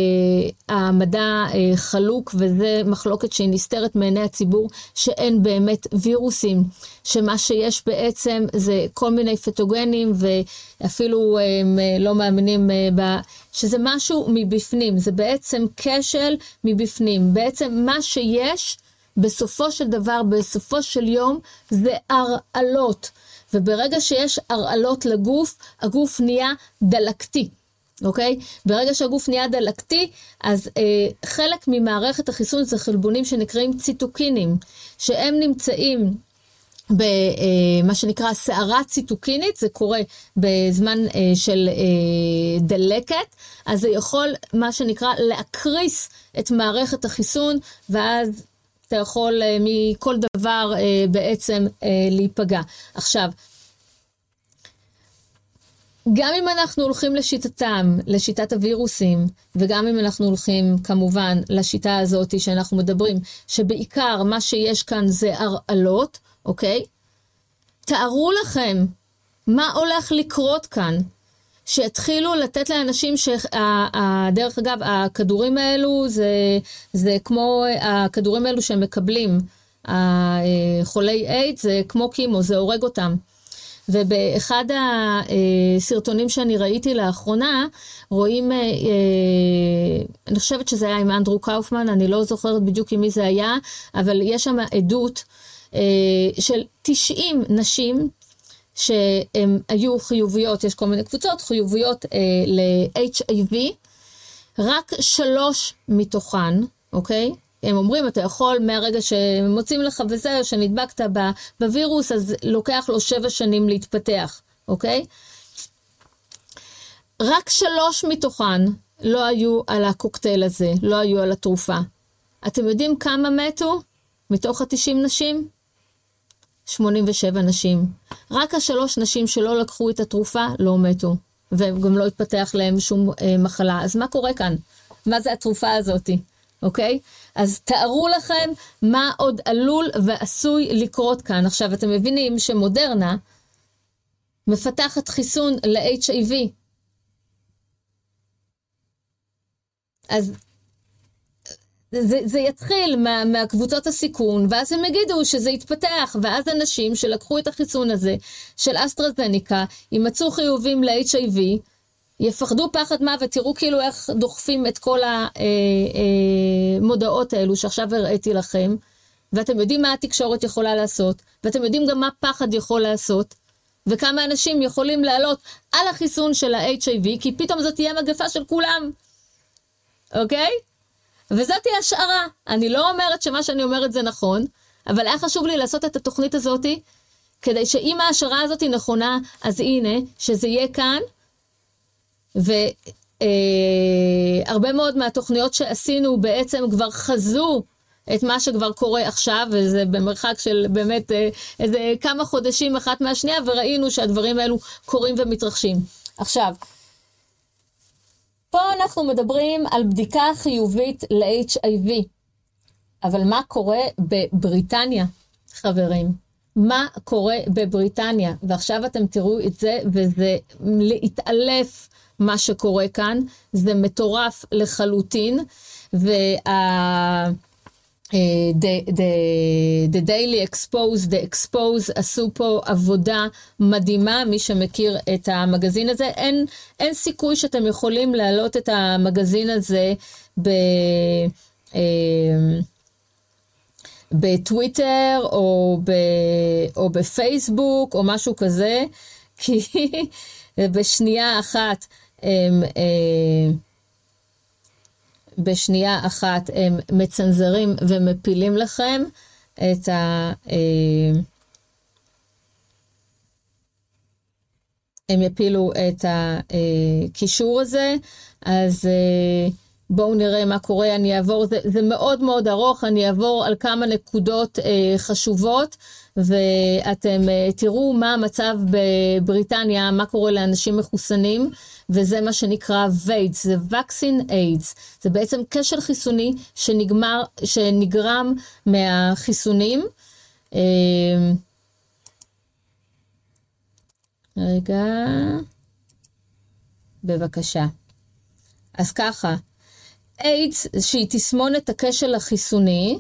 המדע חלוק, וזה מחלוקת שהיא נסתרת מעיני הציבור, שאין באמת וירוסים, שמה שיש בעצם זה כל מיני פתוגנים, ואפילו הם לא מאמינים שזה משהו מבפנים, זה בעצם כשל מבפנים. בעצם מה שיש בסופו של דבר, בסופו של יום, זה הרעלות, וברגע שיש הרעלות לגוף, הגוף נהיה דלקתי. אוקיי? ברגע שהגוף נהיה דלקתי, אז חלק ממערכת החיסון זה חלבונים שנקראים ציטוקינים, שהם נמצאים במה שנקרא סערה ציטוקינית, זה קורה בזמן של דלקת, אז זה יכול מה שנקרא להקריס את מערכת החיסון, ואז אתה יכול מכל דבר בעצם להיפגע. עכשיו, גם אם אנחנו הולכים לשיטתם, לשיטת הווירוסים, וגם אם אנחנו הולכים כמובן לשיטה הזאת שאנחנו מדברים, שבעיקר מה שיש כאן זה הרעלות, אוקיי? תארו לכם מה הולך לקרות כאן, שהתחילו לתת לאנשים דרך אגב, הכדורים האלו זה כמו הכדורים האלו שהם מקבלים, חולי איידס, זה כמו קימו, זה הורג אותם. ובאחד הסרטונים שאני ראיתי לאחרונה, רואים, אני חושבת שזה היה עם אנדרו קאופמן, אני לא זוכרת בדיוק עם מי זה היה, אבל יש שם עדות של 90 נשים שהן היו חיוביות, יש כל מיני קבוצות, חיוביות ל-HIV, רק 3 מתוכן, אוקיי? הם אומרים, אתה יכול מהרגע שמוצאים לך וזה, שנדבקת בווירוס, אז לוקח לו 7 שנים להתפתח, אוקיי? רק 3 מתוכן לא היו על הקוקטייל הזה, לא היו על התרופה. אתם יודעים כמה מתו מתוך ה-90 נשים? 87 נשים. רק 3 נשים שלא לקחו את התרופה לא מתו, וגם לא התפתח להם שום מחלה. אז מה קורה כאן? מה זה התרופה הזאת? אוקיי? אז תארו לכם מה עוד עלול ועשוי לקרות כאן. עכשיו אתם מבינים שמודרנה מפתחת חיסון ל-HIV. אז זה יתחיל מהקבוצות הסיכון, ואז הם יגידו שזה יתפתח, ואז אנשים שלקחו את החיסון הזה של אסטרזניקה, ימצאו חיובים ל-HIV, יפחדו פחד מוות, תראו כאילו איך דוחפים את כל המודעות האלו שעכשיו הראיתי לכם, ואתם יודעים מה התקשורת יכולה לעשות, ואתם יודעים גם מה פחד יכול לעשות, וכמה אנשים יכולים לעלות על החיסון של ה-HIV, כי פתאום זאת תהיה מגפה של כולם. אוקיי? וזאת היא השערה. אני לא אומרת שמה שאני אומרת זה נכון, אבל היה חשוב לי לעשות את התוכנית הזאת, כדי שאם ההשערה הזאת היא נכונה, אז הנה, שזה יהיה כאן, והרבה מאוד מהתוכניות שעשינו בעצם כבר חזו את מה שכבר קורה עכשיו, וזה במרחק של באמת איזה כמה חודשים אחת מהשנייה, וראינו שהדברים האלו קורים ומתרחשים. עכשיו, פה אנחנו מדברים על בדיקה חיובית ל-HIV, אבל מה קורה בבריטניה, חברים? מה קורה בבריטניה? ועכשיו אתם תראו את זה, וזה להתעלף מה שקורה כאן, זה מטורף לחלוטין, The Daily Expose, The Expose עשו פה עבודה מדהימה, מי שמכיר את המגזין הזה, אין סיכוי שאתם יכולים להעלות את המגזין הזה בטוויטר או בפייסבוק או משהו כזה, כי בשנייה אחת הם מצנזרים ומפילים לכם את הם יפילו את הקישור הזה. אז בואו נראה מה קורה. אני אעבור, זה מאוד מאוד ארוך, אני אעבור על כמה נקודות חשובות, ואתם תראו מה המצב בבריטניה, מה קורה לאנשים מחוסנים, וזה מה שנקרא VAIDS, זה Vaccine AIDS, זה בעצם כשל חיסוני שנגרם מהחיסונים. רגע, בבקשה. אז ככה, איידס, שהיא תסמונת הכשל החיסוני,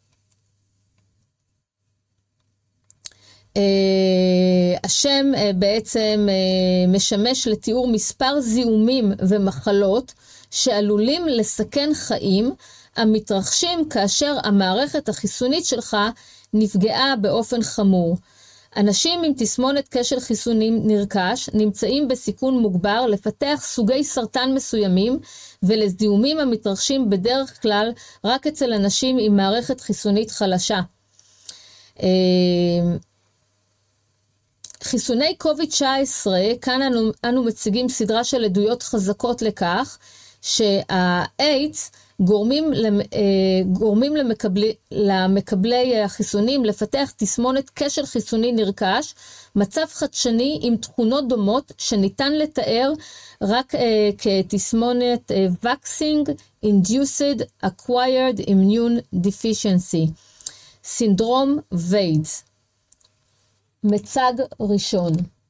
השם בעצם משמש לתיאור מספר זיהומים ומחלות שעלולים לסכן חיים, המתרחשים כאשר המערכת החיסונית שלך נפגעה באופן חמור. אנשים עם תסמונת כשל חיסונים נרכש נמצאים בסיכון מוגבר לפתח סוגי סרטן מסוימים ולזיהומים המתרחשים בדרך כלל רק אצל אנשים עם מערכת חיסונית חלשה. חיסוני קוביד-19, כאן אנו מציגים סדרה של עדויות חזקות לכך שהאיידס גורמים למקבלי החיסונים לפתח תסמונת כשל חיסוני נרכש, מצב חדשני עם תכונות דומות שניתן לתאר רק כתסמונת Vaccine Induced Acquired Immune Deficiency, סינדרום VAIDS. מצג ראשון.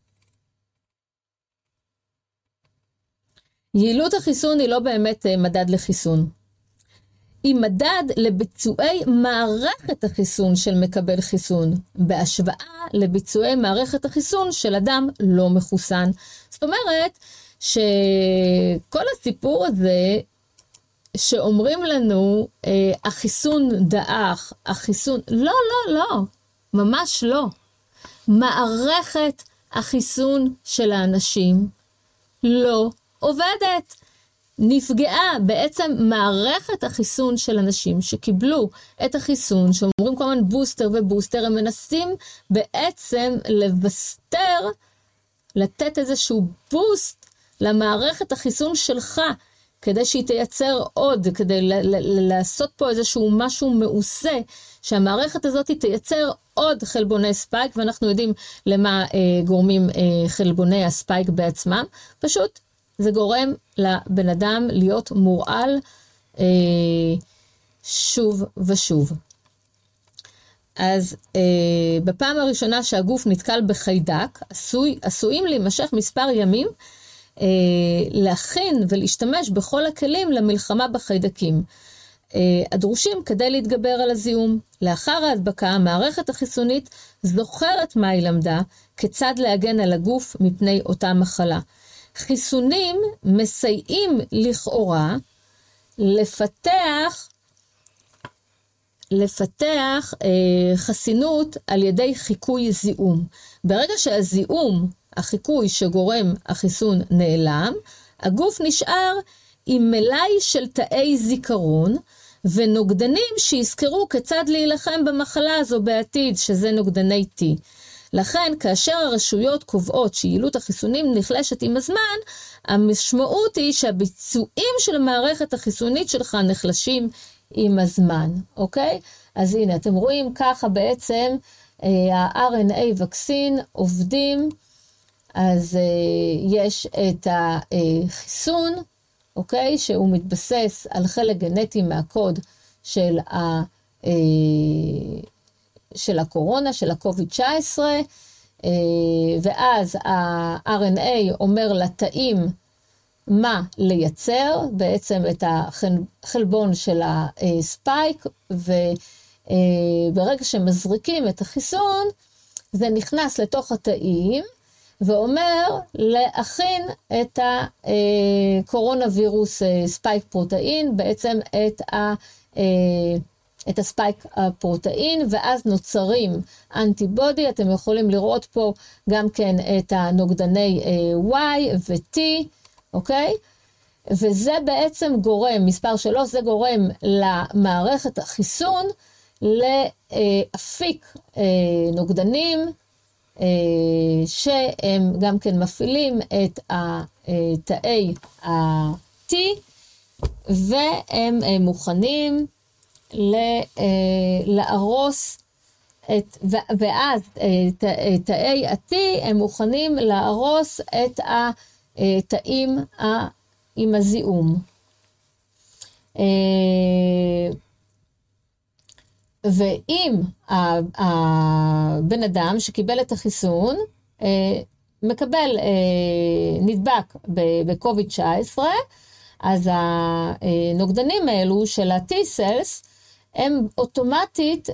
יעילות החיסון היא לא באמת מדד לחיסון. היא מדד לביצועי מערכת החיסון של מקבל חיסון, בהשוואה לביצועי מערכת החיסון של אדם לא מחוסן. זאת אומרת שכל הסיפור הזה שאומרים לנו החיסון דעך, החיסון, לא, ממש לא. מערכת החיסון של האנשים לא עובדת. נפגעה בעצם מערכת החיסון של אנשים שקיבלו את החיסון, שאומרים כל הזמן בוסטר ובוסטר, הם מנסים בעצם לבסטר, לתת איזשהו בוסט למערכת החיסון שלך, כדי שהיא תייצר עוד, כדי לעשות פה איזשהו משהו מעושה, שהמערכת הזאת תייצר עוד חלבוני ספייק, ואנחנו יודעים למה גורמים חלבוני הספייק בעצמם, פשוט זה גורם לבן אדם להיות מורעל שוב ושוב. אז בפעם הראשונה שהגוף נתקל בחיידק, עשויים להימשך מספר ימים, להכין ולהשתמש בכל הכלים למלחמה בחיידקים הדרושים כדי להתגבר על הזיהום. לאחר ההדבקה, המערכת החיסונית זוכרת מה היא למדה, כיצד להגן על הגוף מפני אותה מחלה. חיסונים מסייעים לכאורה לפתח לפתח חסינות על ידי חיקוי זיהום. ברגע שהזיהום, החיקוי שגורם החיסון נעלם, הגוף נשאר עם מלאי של תאי זיכרון ונוגדנים שיזכרו כיצד להילחם במחלה הזו בעתיד, שזה נוגדני T. לכן, כאשר הרשויות קובעות שיעילות החיסונים נחלשת עם הזמן, המשמעות היא שהביצועים של המערכת החיסונית שלך נחלשים עם הזמן, אוקיי? אז הנה, אתם רואים ככה בעצם ה-RNA וקסין עובדים, אז יש את החיסון, אוקיי? שהוא מתבסס על חלק גנטי מהקוד של הקורונה, של ה-COVID-19, ואז ה-RNA אומר לתאים מה לייצר, בעצם את החלבון של הספייק, וברגע שמזריקים את החיסון, זה נכנס לתוך התאים, ואומר להכין את הקורונה וירוס ספייק פרוטאין, בעצם את הספייק הפרוטאין, ואז נוצרים אנטיבודי. אתם יכולים לראות פה גם כן את הנוגדני Y ו-T, אוקיי? וזה בעצם גורם, מספר 3, זה גורם למערכת החיסון להפיק נוגדנים, שהם גם כן מפעילים את תאי ה-T, והם מוכנים להרוס ואז תאי ה-T הם מוכנים להרוס את התאים עם הזיהום. ואם הבן אדם שקיבל את החיסון מקבל נדבק ב-COVID-19, אז הנוגדנים האלו של ה-T-cells הם אוטומטית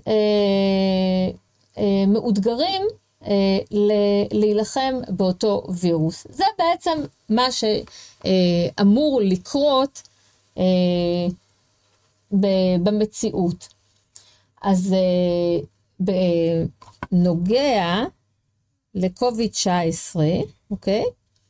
מאותגרים להילחם באותו וירוס. זה בעצם מה שאמור לקרות במציאות. אז בנוגע ל-COVID-19, אוקיי?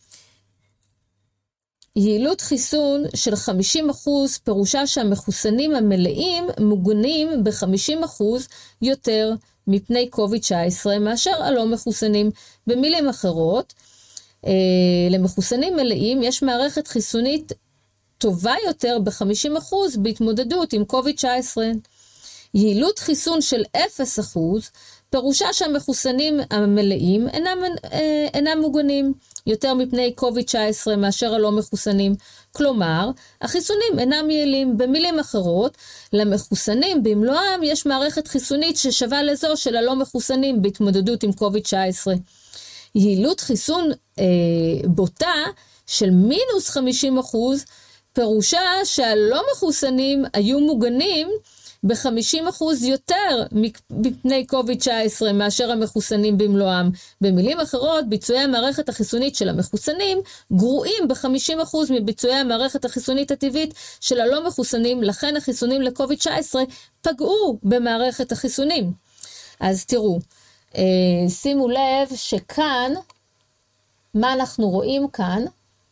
יעילות חיסון של 50% פירושה שהמחוסנים המלאים מוגנים ב-50% יותר מפני COVID-19 מאשר הלא מחוסנים. במילים אחרות, למחוסנים מלאים יש מערכת חיסונית טובה יותר ב-50% בהתמודדות עם COVID-19. יעילות חיסון של 0% פירושה שהמחוסנים המלאים אינם מוגנים יותר מפני COVID-19 מאשר הלא מחוסנים. כלומר, החיסונים אינם יעילים. במילים אחרות, למחוסנים במלואם יש מערכת חיסונית ששווה לזו של הלא מחוסנים בהתמודדות עם COVID-19. יעילות חיסון בוטה של מינוס 50% פירושה שהלא מחוסנים היו מוגנים ב-50% יותר מפני COVID-19 מאשר המחוסנים במלואם. במילים אחרות, ביצועי המערכת החיסונית של המחוסנים גרועים ב-50% מביצועי המערכת החיסונית הטבעית של הלא מחוסנים, לכן החיסונים ל-COVID-19 פגעו במערכת החיסונים. אז תראו, שימו לב שכאן, מה אנחנו רואים כאן?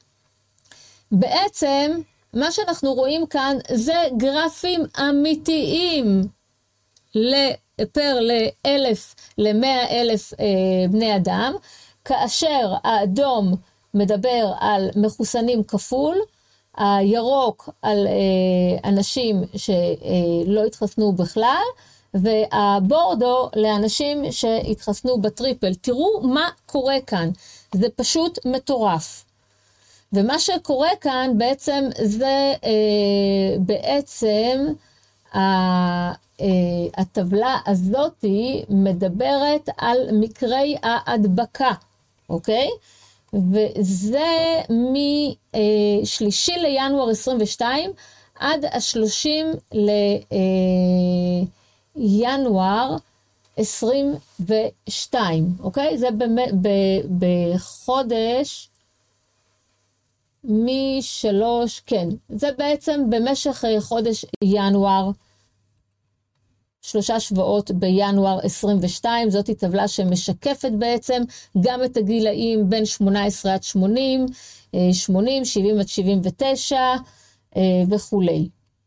בעצם, מה שאנחנו רואים כאן זה גרפים אמיתיים פר ל-100,000 בני אדם, כאשר האדום מדבר על מחוסנים כפול, הירוק על אנשים שלא התחסנו בכלל, והבורדו לאנשים שהתחסנו בטריפל. תראו מה קורה כאן, זה פשוט מטורף. ומה שקורה כאן בעצם זה בעצם הטבלה הזאת מדברת על מקרי ההדבקה, אוקיי? וזה מ-3 לינואר 22 עד ה-30 לינואר 22, אוקיי? זה בחודש מ-3, כן, זה בעצם במשך חודש ינואר 3 שבועות בינואר 22, זאת היא טבלה שמשקפת בעצם גם את הגילאים בין 18 עד 80, 80, 70 עד 79 וכולי.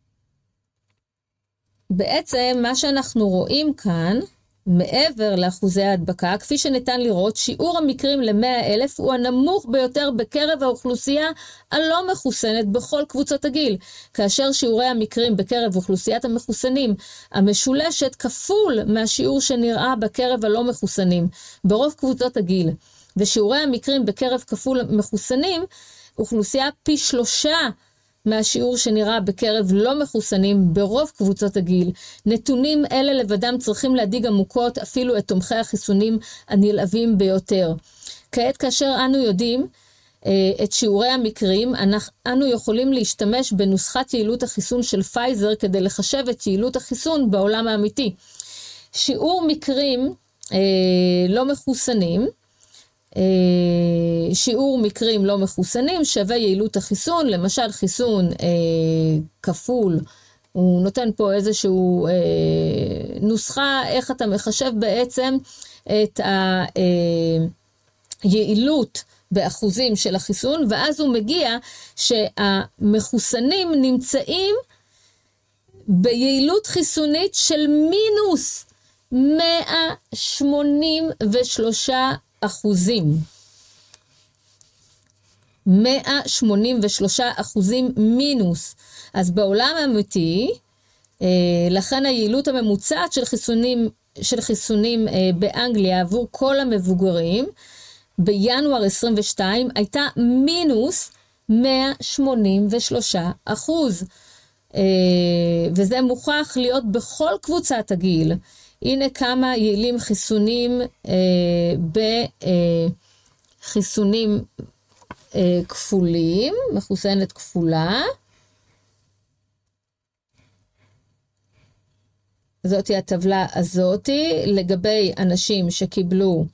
בעצם מה שאנחנו רואים כאן, מעבר לאחוזי ההדבקה, כפי שניתן לראות, שיעור המקרים ל-100,000 הוא הנמוך ביותר בקרב האוכלוסייה הלא מחוסנת בכל קבוצות הגיל, כאשר שיעורי המקרים בקרב אוכלוסיית המחוסנים המשולשת כפול מהשיעור שנראה בקרב הלא מחוסנים ברוב קבוצות הגיל, ושיעורי המקרים בקרב כפול מחוסנים, אוכלוסייה פי 3 מהשיעור שנראה בקרב לא מחוסנים ברוב קבוצות הגיל. נתונים אלה לבדם צריכים להדאיג עמוקות אפילו את תומכי החיסונים הנלהבים ביותר. כעת כאשר אנו יודעים את שיעורי המקרים, אנו יכולים להשתמש בנוסחת יעילות החיסון של פייזר כדי לחשב את יעילות החיסון בעולם האמיתי. שיעור מקרים לא מחוסנים, שיעור מקרים לא מחוסנים שווה יעילות החיסון, למשל חיסון כפול, הוא נותן פה איזשהו נוסחה איך אתה מחשב בעצם את היעילות באחוזים של החיסון, ואז הוא מגיע שהמחוסנים נמצאים ביעילות חיסונית של מינוס 183%. 183% מינוס. אז בעולם האמיתי, לכן היעילות הממוצעת של חיסונים באנגליה עבור כל המבוגרים, בינואר 22 הייתה מינוס 183%. וזה מוכח להיות בכל קבוצת הגיל. הנה כמה יעילים חיסונים בחיסונים כפולים, מחוסנת כפולה. זאת היא הטבלה הזאת, לגבי אנשים שקיבלו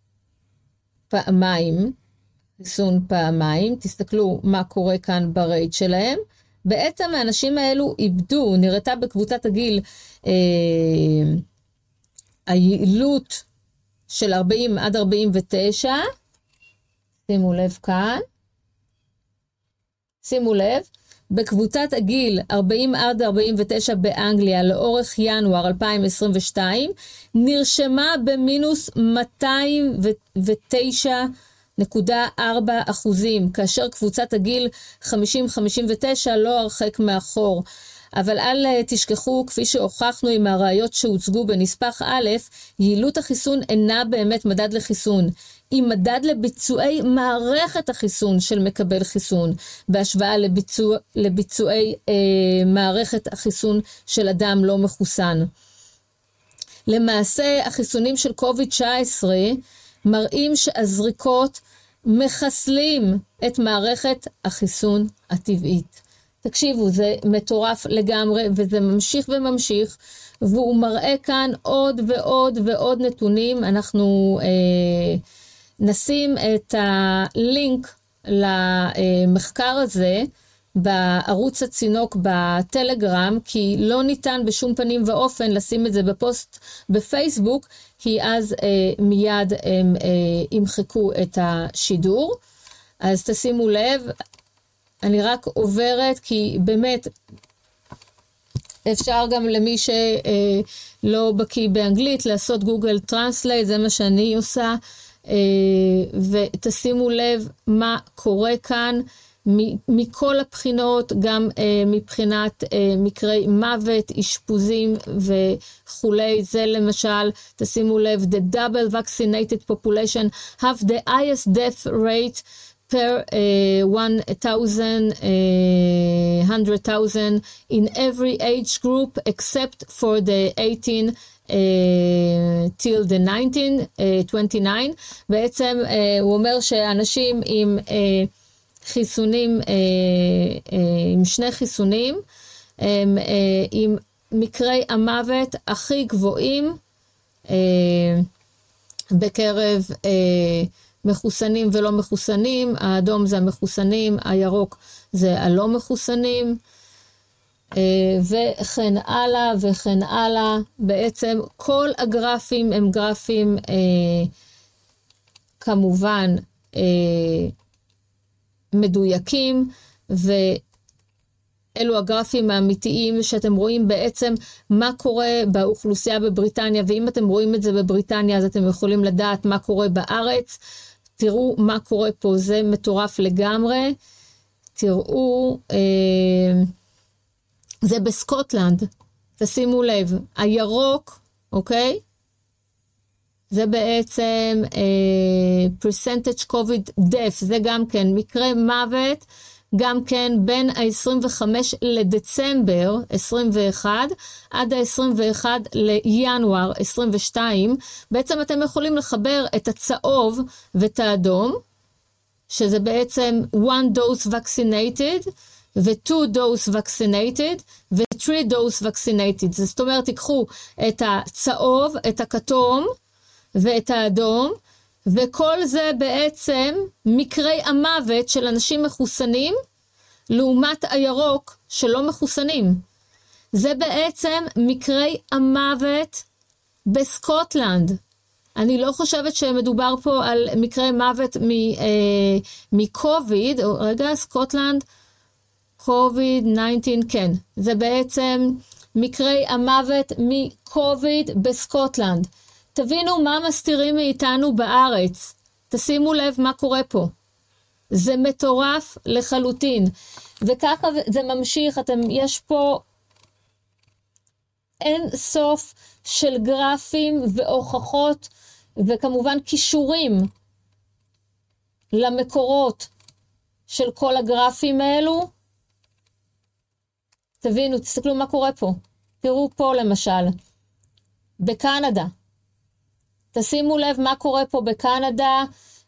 פעמיים, חיסון פעמיים, תסתכלו מה קורה כאן ברייט שלהם. בעצם האנשים האלו איבדו, נראתה בקבוצת הגיל היעילות של 40 עד 49, שימו לב כאן, שימו לב, בקבוצת הגיל 40 עד 49 באנגליה לאורך ינואר 2022, נרשמה במינוס 209.4%, כאשר קבוצת הגיל 50-59 לא הרחק מאחור. אבל אל תשכחו, כפי שהוכחנו עם הראיות שהוצגו בנספח א', יעילות החיסון אינה באמת מדד לחיסון, היא מדד לביצועי מערכת החיסון של מקבל חיסון, בהשוואה לביצועי מערכת החיסון של אדם לא מחוסן. למעשה, החיסונים של COVID-19 מראים שהזריקות מחסלים את מערכת החיסון הטבעית. תקשיבו, זה מטורף לגמרי, וזה ממשיך וממשיך, והוא מראה כאן עוד ועוד ועוד נתונים. אנחנו נשים את הלינק למחקר הזה בערוץ הצינוק בטלגרם, כי לא ניתן בשום פנים ואופן לשים את זה בפוסט בפייסבוק, כי אז מיד הם ימחקו את השידור. אז תשימו לב, אני רק עוברת, כי באמת אפשר גם למי שלא בקיא באנגלית לעשות גוגל טרנסלייט, זה מה שאני עושה, ותשימו לב מה קורה כאן מכל הבחינות, גם מבחינת מקרי מוות, אשפוזים וכולי. זה למשל, תשימו לב, the double vaccinated population have the highest death rate per 100,000 in every age group except for the 18 till the 29. בעצם הוא אומר שאנשים עם חיסונים, עם שני חיסונים, עם מקרי המוות הכי גבוהים בקרב מחוסנים ולא מחוסנים. האדום זה המחוסנים, הירוק זה הלא מחוסנים. וכן הלאה וכן הלאה. בעצם כל הגרפים הם גרפים כמובן מדויקים, ואלו הגרפים האמיתיים שאתם רואים בעצם מה קורה באוכלוסייה בבריטניה, ואם אתם רואים את זה בבריטניה אז אתם יכולים לדעת מה קורה בארץ. תראו מה קורה פה, זה מטורף לגמרי. תראו, זה בסקוטלנד, תשימו לב, הירוק, אוקיי? זה בעצם percentage COVID death, זה גם כן מקרה מוות, גם כן בין ה-25 לדצמבר 21 עד ה-21 לינואר 22, בעצם אתם יכולים לחבר את הצהוב ואת האדום, שזה בעצם 1 dose vaccinated, ו-2 dose vaccinated, ו-3 dose vaccinated. זאת אומרת, תיקחו את הצהוב, את הכתום, ואת האדום, וכל זה בעצם מקרי המוות של אנשים מחוסנים, לעומת הירוק שלא מחוסנים. זה בעצם מקרי המוות בסקוטלנד. אני לא חושבת שמדובר פה על מקרי מוות מקוביד, רגע, סקוטלנד, COVID-19, כן. זה בעצם מקרי המוות מקוביד בסקוטלנד. תבינו מה מסתירים מאיתנו בארץ. תשימו לב מה קורה פה. זה מטורף לחלוטין. וככה זה ממשיך, יש פה אין סוף של גרפים והוכחות, וכמובן קישורים למקורות של כל הגרפים האלו. תבינו, תסתכלו מה קורה פה. תראו פה למשל, בקנדה. תשימו לב מה קורה פה בקנדה,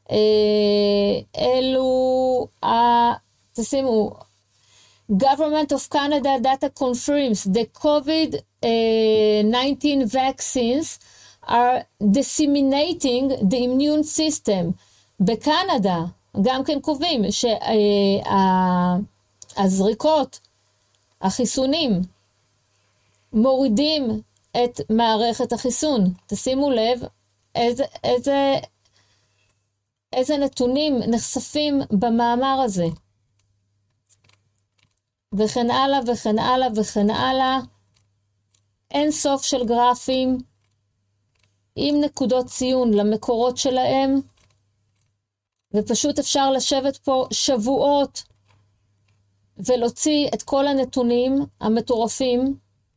תשימו, Government of Canada data confirms the COVID-19 vaccines are disseminating the immune system. בקנדה גם כן קובעים שהזריקות, החיסונים, מורידים את מערכת החיסון. תשימו לב איזה נתונים נחשפים במאמר הזה. וכן הלאה וכן הלאה וכן הלאה. אין סוף של גרפים עם נקודות ציון למקורות שלהם, ופשוט אפשר לשבת פה שבועות ולהוציא את כל הנתונים המטורפים.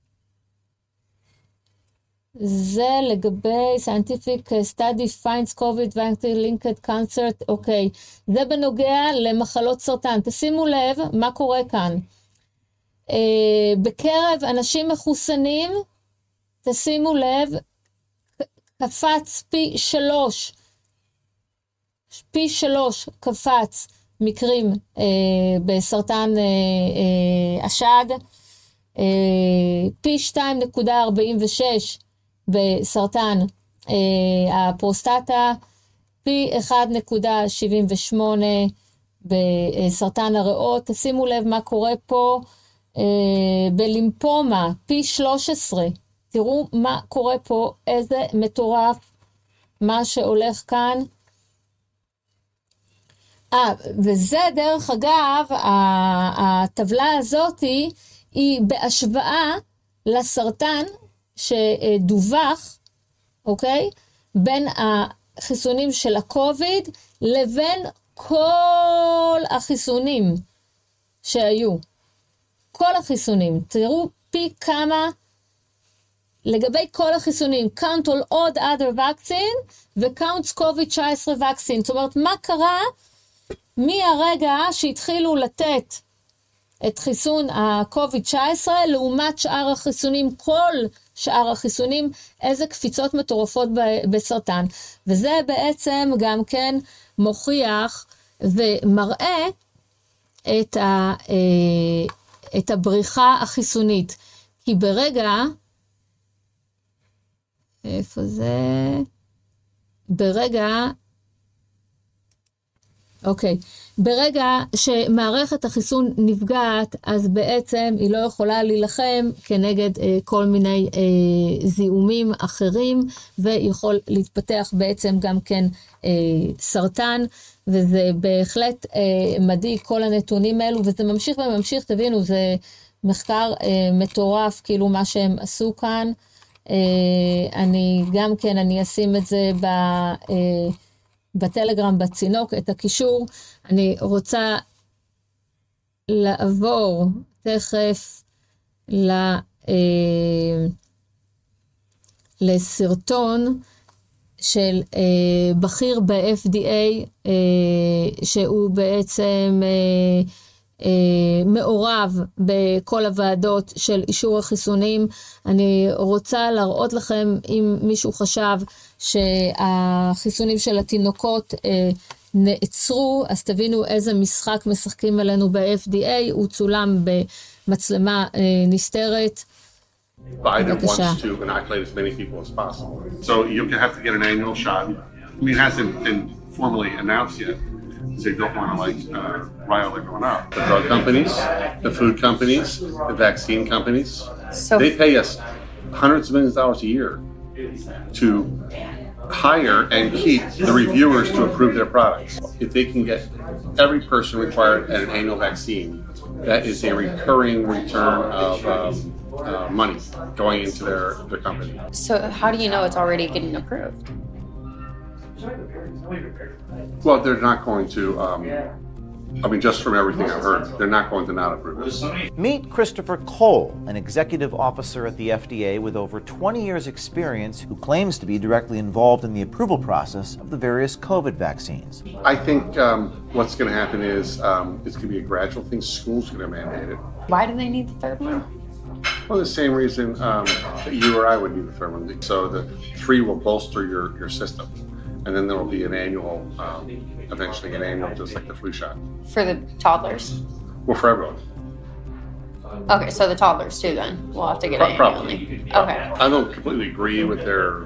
זה לגבי scientific study finds COVID vaccine linked cancer, אוקיי. זה בנוגע למחלות סרטן. תשימו לב מה קורה כאן. בקרב אנשים מחוסנים, תשימו לב, קפץ פי 3 קפץ מקרים בסרטן השד, פי 2.46 בסרטן הפרוסטטה, פי 1.78 בסרטן הריאות. תשימו לב מה קורה פה בלימפומה, פי 13. תראו מה קורה פה, איזה מטורף מה שהולך כאן. וזה דרך אגב, הטבלה הזאת היא בהשוואה לסרטן שדווח, אוקיי? בין החיסונים של הקוביד לבין כל החיסונים שהיו. כל החיסונים. תראו פי כמה לגבי כל החיסונים, count all other vaccine ו-counts COVID-19 vaccine. זאת אומרת, מה קרה מהרגע שהתחילו לתת את חיסון ה-COVID-19 לעומת שאר החיסונים, כל שאר החיסונים, איזה קפיצות מטורפות בסרטן. וזה בעצם גם כן מוכיח ומראה את הבריחה החיסונית. כי ברגע, איפה זה? ברגע אוקיי. ברגע שמערכת החיסון נפגעת, אז בעצם היא לא יכולה להילחם כנגד כל מיני זיהומים אחרים, ויכול להתפתח בעצם גם כן סרטן, וזה בהחלט מדאיג כל הנתונים האלו, וזה ממשיך וממשיך, תבינו, זה מחקר מטורף, כאילו מה שהם עשו כאן. אני גם כן, אני אשים את זה בטלגרם, בצינוק, את הקישור. אני רוצה לעבור תכף לסרטון של בכיר ב-FDA, שהוא בעצם מעורב בכל הוועדות של אישור החיסונים. אני רוצה להראות לכם, אם מישהו חשב שהחיסונים של התינוקות נעצרו, אז תבינו איזה משחק משחקים עלינו ב-FDA. הוא צולם במצלמה נסתרת. Biden wants to inoculate as many people as possible. So you have to get an annual shot. I mean, it hasn't been formally announced yet. They don't want to rile everyone up. The drug companies, the food companies, the vaccine companies, they pay us hundreds of millions of dollars a year to hire and keep the reviewers to approve their products. If they can get every person required at an annual vaccine, that is a recurring return of money going into their company. So how do you know it's already getting approved? Well, they're not going to, I mean, just from everything I've heard, they're not going to not approve it. Meet Christopher Cole, an executive officer at the FDA with over 20 years' experience who claims to be directly involved in the approval process of the various COVID vaccines. I think what's going to happen is it's going to be a gradual thing. Schools are going to mandate it. Why do they need the third one? Well, the same reason that you or I would need the third one. So the 3 will bolster your system. And then there will be an annual, eventually an annual, just like the flu shot. For the toddlers? Well, for everyone. Okay, so the toddlers too then. We'll have to get it annually. Okay. I don't completely agree with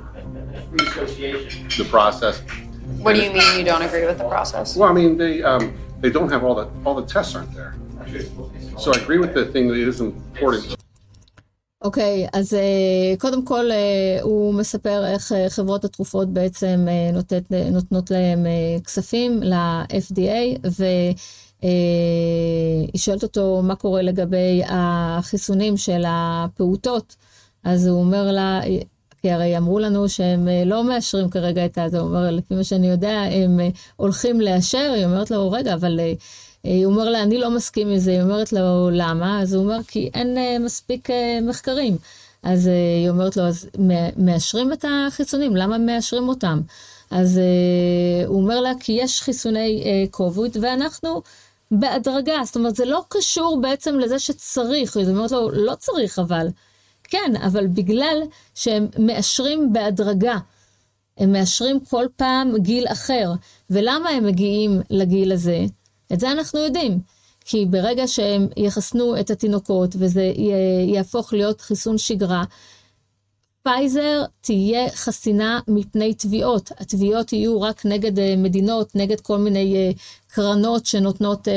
the process. What do you mean you don't agree with the process? Well, I mean, they don't have all the tests aren't there. So I agree with the thing that it is important. אוקיי, אז קודם כל הוא מספר איך חברות התרופות בעצם נותנות להם כספים ל-FDA, והיא שואלת אותו מה קורה לגבי החיסונים של הפעוטות. אז הוא אומר לה, כי הרי אמרו לנו שהם לא מאשרים כרגע את זה, הוא אומר, לפי מה שאני יודע, הם הולכים לאשר. היא אומרת לו, רגע, אבל הוא אומר לה, אני לא מסכים עם זה. היא אומרת לו, למה? אז הוא אומר, כי אין מספיק מחקרים. אז היא אומרת לו, אז מאשרים את החיסונים, למה מאשרים אותם? אז הוא אומר לה, כי יש חיסוני קוביד, ואנחנו בהדרגה. זאת אומרת, זה לא קשור בעצם לזה שצריך. היא אומרת לו, לא צריך אבל. כן, אבל בגלל שהם מאשרים בהדרגה. הם מאשרים כל פעם גיל אחר. ולמה הם מגיעים לגיל הזה? את זה אנחנו יודעים, כי ברגע שהם יחסנו את התינוקות, וזה יהפוך להיות חיסון שגרה, פייזר תהיה חסינה מפני תביעות. התביעות יהיו רק נגד מדינות, נגד כל מיני קרנות שנותנות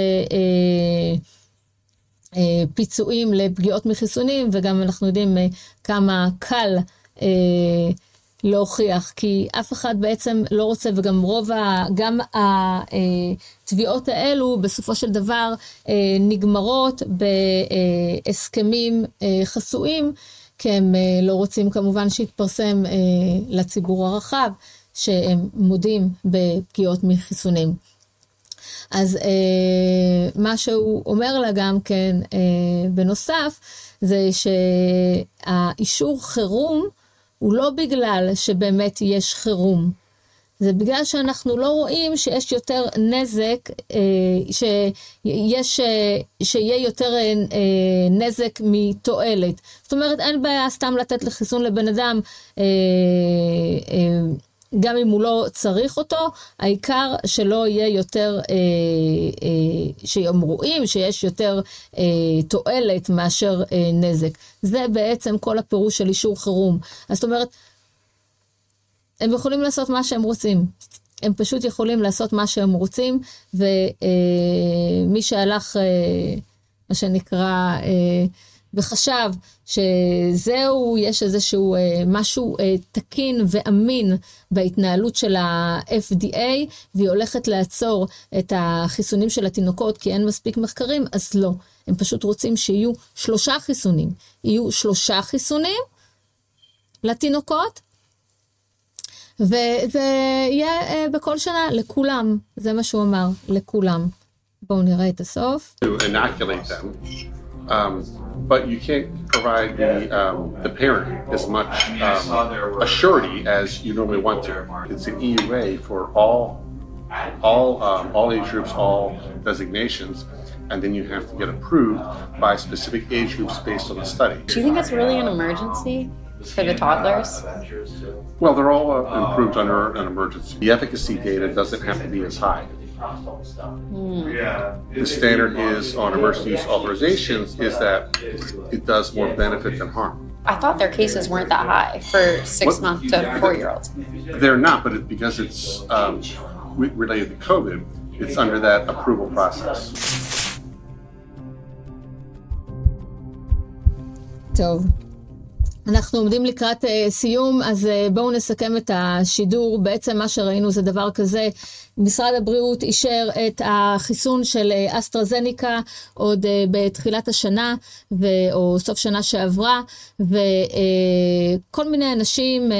פיצויים לפגיעות מחיסונים, וגם אנחנו יודעים כמה קל להוכיח, כי אף אחד בעצם לא רוצה, וגם גם התביעות האלו בסופו של דבר נגמרות בהסכמים חסויים, כי הם לא רוצים כמובן שיתפרסם לציבור הרחב שהם מודים בפגיעות מחיסונים. אז מה שהוא אומר לה גם כן בנוסף, זה שהאישור חירום הוא לא בגלל שבאמת יש חירום. זה בגלל שאנחנו לא רואים שיש יותר נזק, שיהיה יותר נזק מתועלת. זאת אומרת, אין בעיה סתם לתת לחיסון לבן אדם, גם אם הוא לא צריך אותו, העיקר שלא יהיה יותר, שהם רואים שיש יותר תועלת מאשר נזק. זה בעצם כל הפירוש של אישור חירום. אז זאת אומרת, הם יכולים לעשות מה שהם רוצים. הם פשוט יכולים לעשות מה שהם רוצים, ומי שהלך, מה שנקרא, וחשב שזהו, יש איזשהו משהו תקין ואמין בהתנהלות של ה-FDA, והיא הולכת לעצור את החיסונים של התינוקות, כי אין מספיק מחקרים, אז לא. הם פשוט רוצים שיהיו 3 חיסונים. יהיו 3 חיסונים לתינוקות, וזה יהיה בכל שנה, לכולם. זה מה שהוא אמר, לכולם. בואו נראה את הסוף. But you can't provide the parent as much a surety as you normally want to. It's an EUA for all age groups, all designations, and then you have to get approved by specific age groups based on the study. Do you think it's really an emergency for the toddlers? Well, they're all approved under an emergency. The efficacy data doesn't have to be as high. The standard is on emergency use authorizations is that it does more benefit than harm. I thought their cases weren't that high for 6 month to 4-year-olds. They're not, but because it's related to COVID, it's under that approval process. טוב. אנחנו עומדים לקראת סיום, אז בואו נסכם את השידור. בעצם מה שראינו זה דבר כזה, משרד הבריאות אישר את החיסון של אסטרזניקה עוד בתחילת השנה, או סוף שנה שעברה, וכל מיני אנשים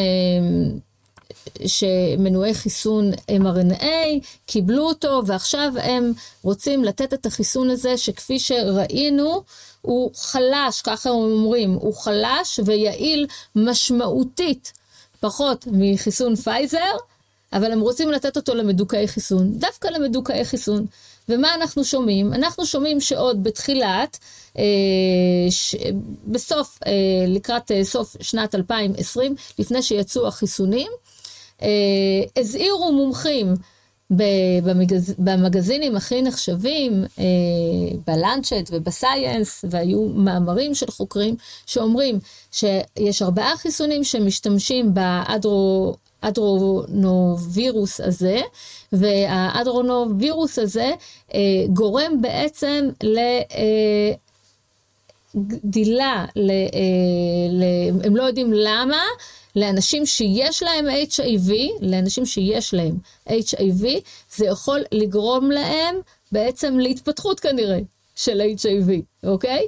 שמנועי חיסון mRNA קיבלו אותו, ועכשיו הם רוצים לתת את החיסון הזה, שכפי שראינו, הוא חלש, ככה הם אומרים, הוא חלש ויעיל משמעותית, פחות מחיסון פייזר, אבל הם רוצים לתת אותו למדוכאי חיסון, דווקא למדוכאי חיסון. ומה אנחנו שומעים? אנחנו שומעים שעוד בתחילת, לקראת סוף שנת 2020, לפני שיצאו החיסונים, הזהירו מומחים במגזינים הכי נחשבים, בלנצ'ט ובסייאנס, והיו מאמרים של חוקרים שאומרים שיש 4 חיסונים שמשתמשים באדרונוווירוס הזה, והאדרונוווירוס הזה גורם בעצם לגדילה, הם לא יודעים למה, לאנשים שיש להם HIV, זה יכול לגרום להם בעצם להתפתחות כנראה של HIV, אוקיי?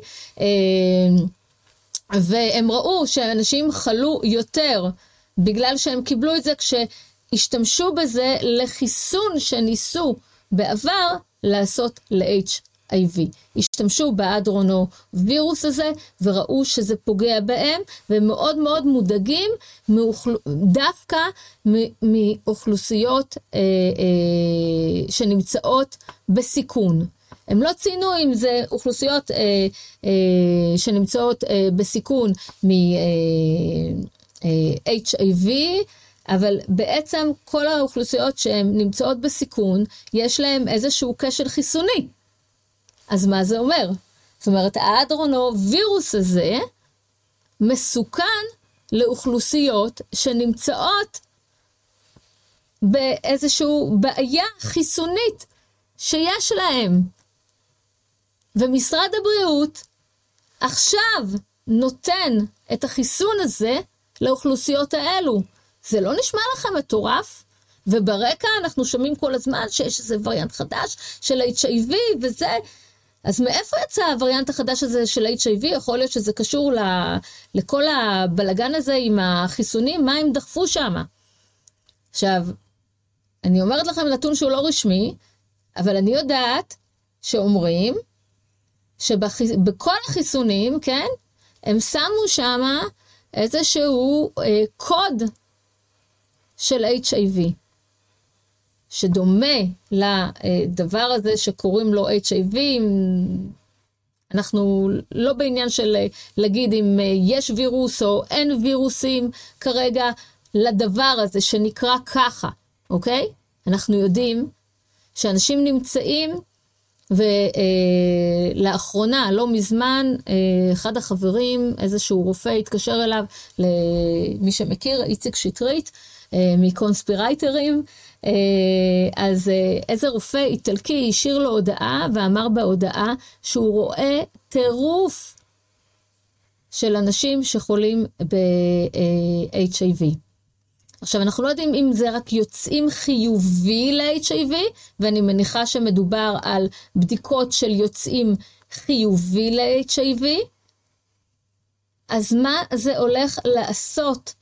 והם ראו שאנשים חלו יותר בגלל שהם קיבלו את זה כשהשתמשו בזה לחיסון שניסו בעבר לעשות ל-HIV. השתמשו באדרונוווירוס הזה וראו שזה פוגע בהם, והם מאוד מאוד מודאגים דווקא מאוכלוסיות שנמצאות בסיכון. הם לא ציינו אם זה אוכלוסיות שנמצאות בסיכון מ-HIV, אבל בעצם כל האוכלוסיות שהן נמצאות בסיכון, יש להן איזשהו כשל חיסוני. אז מה זה אומר? זאת אומרת, האדרונוווירוס הזה מסוכן לאוכלוסיות שנמצאות באיזשהו בעיה חיסונית שיש להם. ומשרד הבריאות עכשיו נותן את החיסון הזה לאוכלוסיות האלו. זה לא נשמע לכם מטורף? וברקע אנחנו שומעים כל הזמן שיש איזה וריאנט חדש של HIV וזה. אז מאיפה יצא הווריאנט החדש הזה של HIV? יכול להיות שזה קשור לכל הבלגן הזה עם החיסונים, מה הם דחפו שם? עכשיו, אני אומרת לכם נתון שהוא לא רשמי, אבל אני יודעת שאומרים שבכל החיסונים, כן, הם שמו שם איזשהו קוד של HIV, שדומה לדבר הזה שקוראים לו HIV. אנחנו לא בעניין של להגיד אם יש וירוס או אין וירוסים כרגע לדבר הזה שנקרא ככה, אוקיי? אנחנו יודעים שאנשים נמצאים ולאחרונה, לא מזמן, אחד החברים, איזשהו רופא התקשר אליו, למי שמכיר, איציק שטרית, מקונספירייטרים, אז איזה רופא איטלקי השאיר לו הודעה, ואמר בהודעה שהוא רואה טירוף של אנשים שחולים ב-HIV. עכשיו, אנחנו לא יודעים אם זה רק יוצאים חיובי ל-HIV, ואני מניחה שמדובר על בדיקות של יוצאים חיובי ל-HIV, אז מה זה הולך לעשות?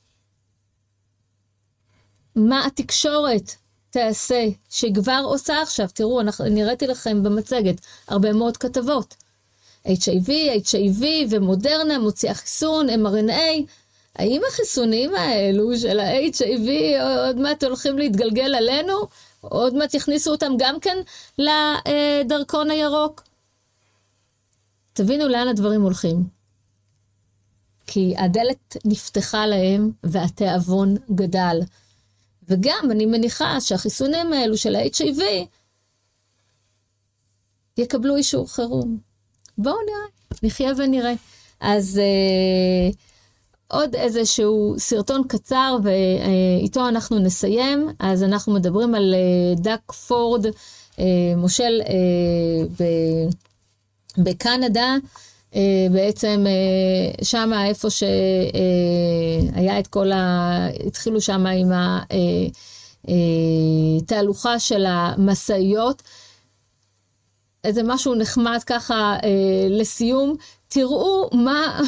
מה התקשורת תעשה, שכבר עושה עכשיו? תראו, נראיתי לכם במצגת הרבה מאוד כתבות. HIV ומודרנה, מוציאה חיסון, mRNA, האם החיסונים האלו של ה-HIV עוד מעט הולכים להתגלגל עלינו? עוד מעט יכניסו אותם גם כן לדרכון הירוק? תבינו לאן הדברים הולכים. כי הדלת נפתחה להם והתיאבון גדל. וגם אני מניחה שהחיסונים האלו של ה-HIV יקבלו אישור חירום. בואו נראה, נחיה ונראה. אז עוד איזשהו סרטון קצר ואיתו אנחנו נסיים. אז אנחנו מדברים על דאק פורד, מושל בקנדה, בעצם שם איפה שהיה את כל התחילו שם עם התהלוכה של המסעיות. איזה משהו נחמד ככה לסיום, תראו מה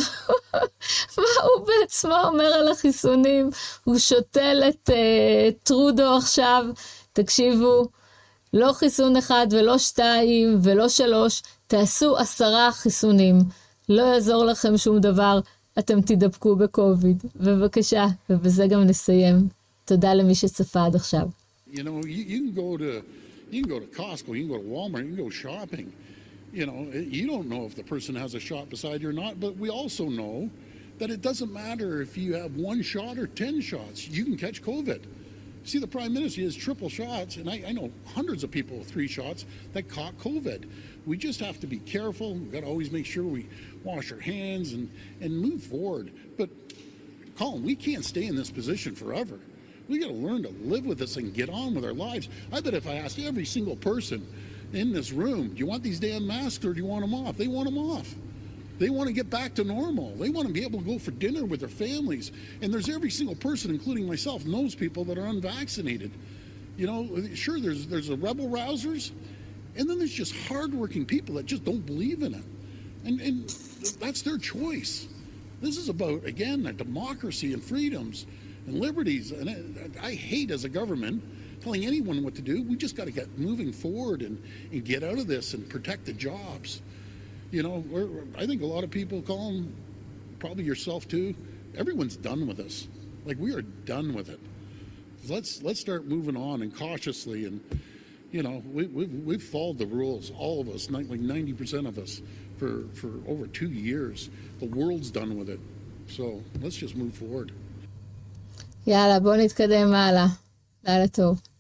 הוא בעצמו אומר על החיסונים. הוא שותל את טרודו עכשיו, תקשיבו, לא חיסון אחד ולא 2 ולא 3, תעשו 10 חיסונים, לא יעזור לכם שום דבר, אתם תדבקו בקוביד. בבקשה, ובזה גם נסיים. תודה למי שצפה עד עכשיו. You know, you can go to Costco, you can go to Walmart, you can go shopping. You know, you don't know if the person has a shot beside you or not, but we also know that it doesn't matter if you have 1 shot or 10 shots, you can catch COVID. See, the Prime Minister has triple shots, and I know hundreds of people with 3 shots that caught COVID. We just have to be careful. We've got to always make sure we wash our hands and move forward. But, Colin, we can't stay in this position forever. We got to learn to live with this and get on with our lives. I bet if I asked every single person in this room, do you want these damn masks or do you want them off? They want them off. They want to get back to normal. They want to be able to go for dinner with their families. And there's every single person, including myself, knows people that are unvaccinated. You know, sure, there's the rebel rousers, and then there's just hardworking people that just don't believe in it. And that's their choice. This is about, again, a democracy and freedoms and liberties. And I hate as a government telling anyone what to do. We just got to get moving forward and get out of this and protect the jobs. You know, I think a lot of people, Colin, probably yourself too, everyone's done with us. Like, we are done with it. Let's start moving on and cautiously. And, you know, we've followed the rules, all of us, like 90% of us, for over 2 years. The world's done with it. So let's just move forward. יאללה, בוא נתקדם הלאה. לילה טוב.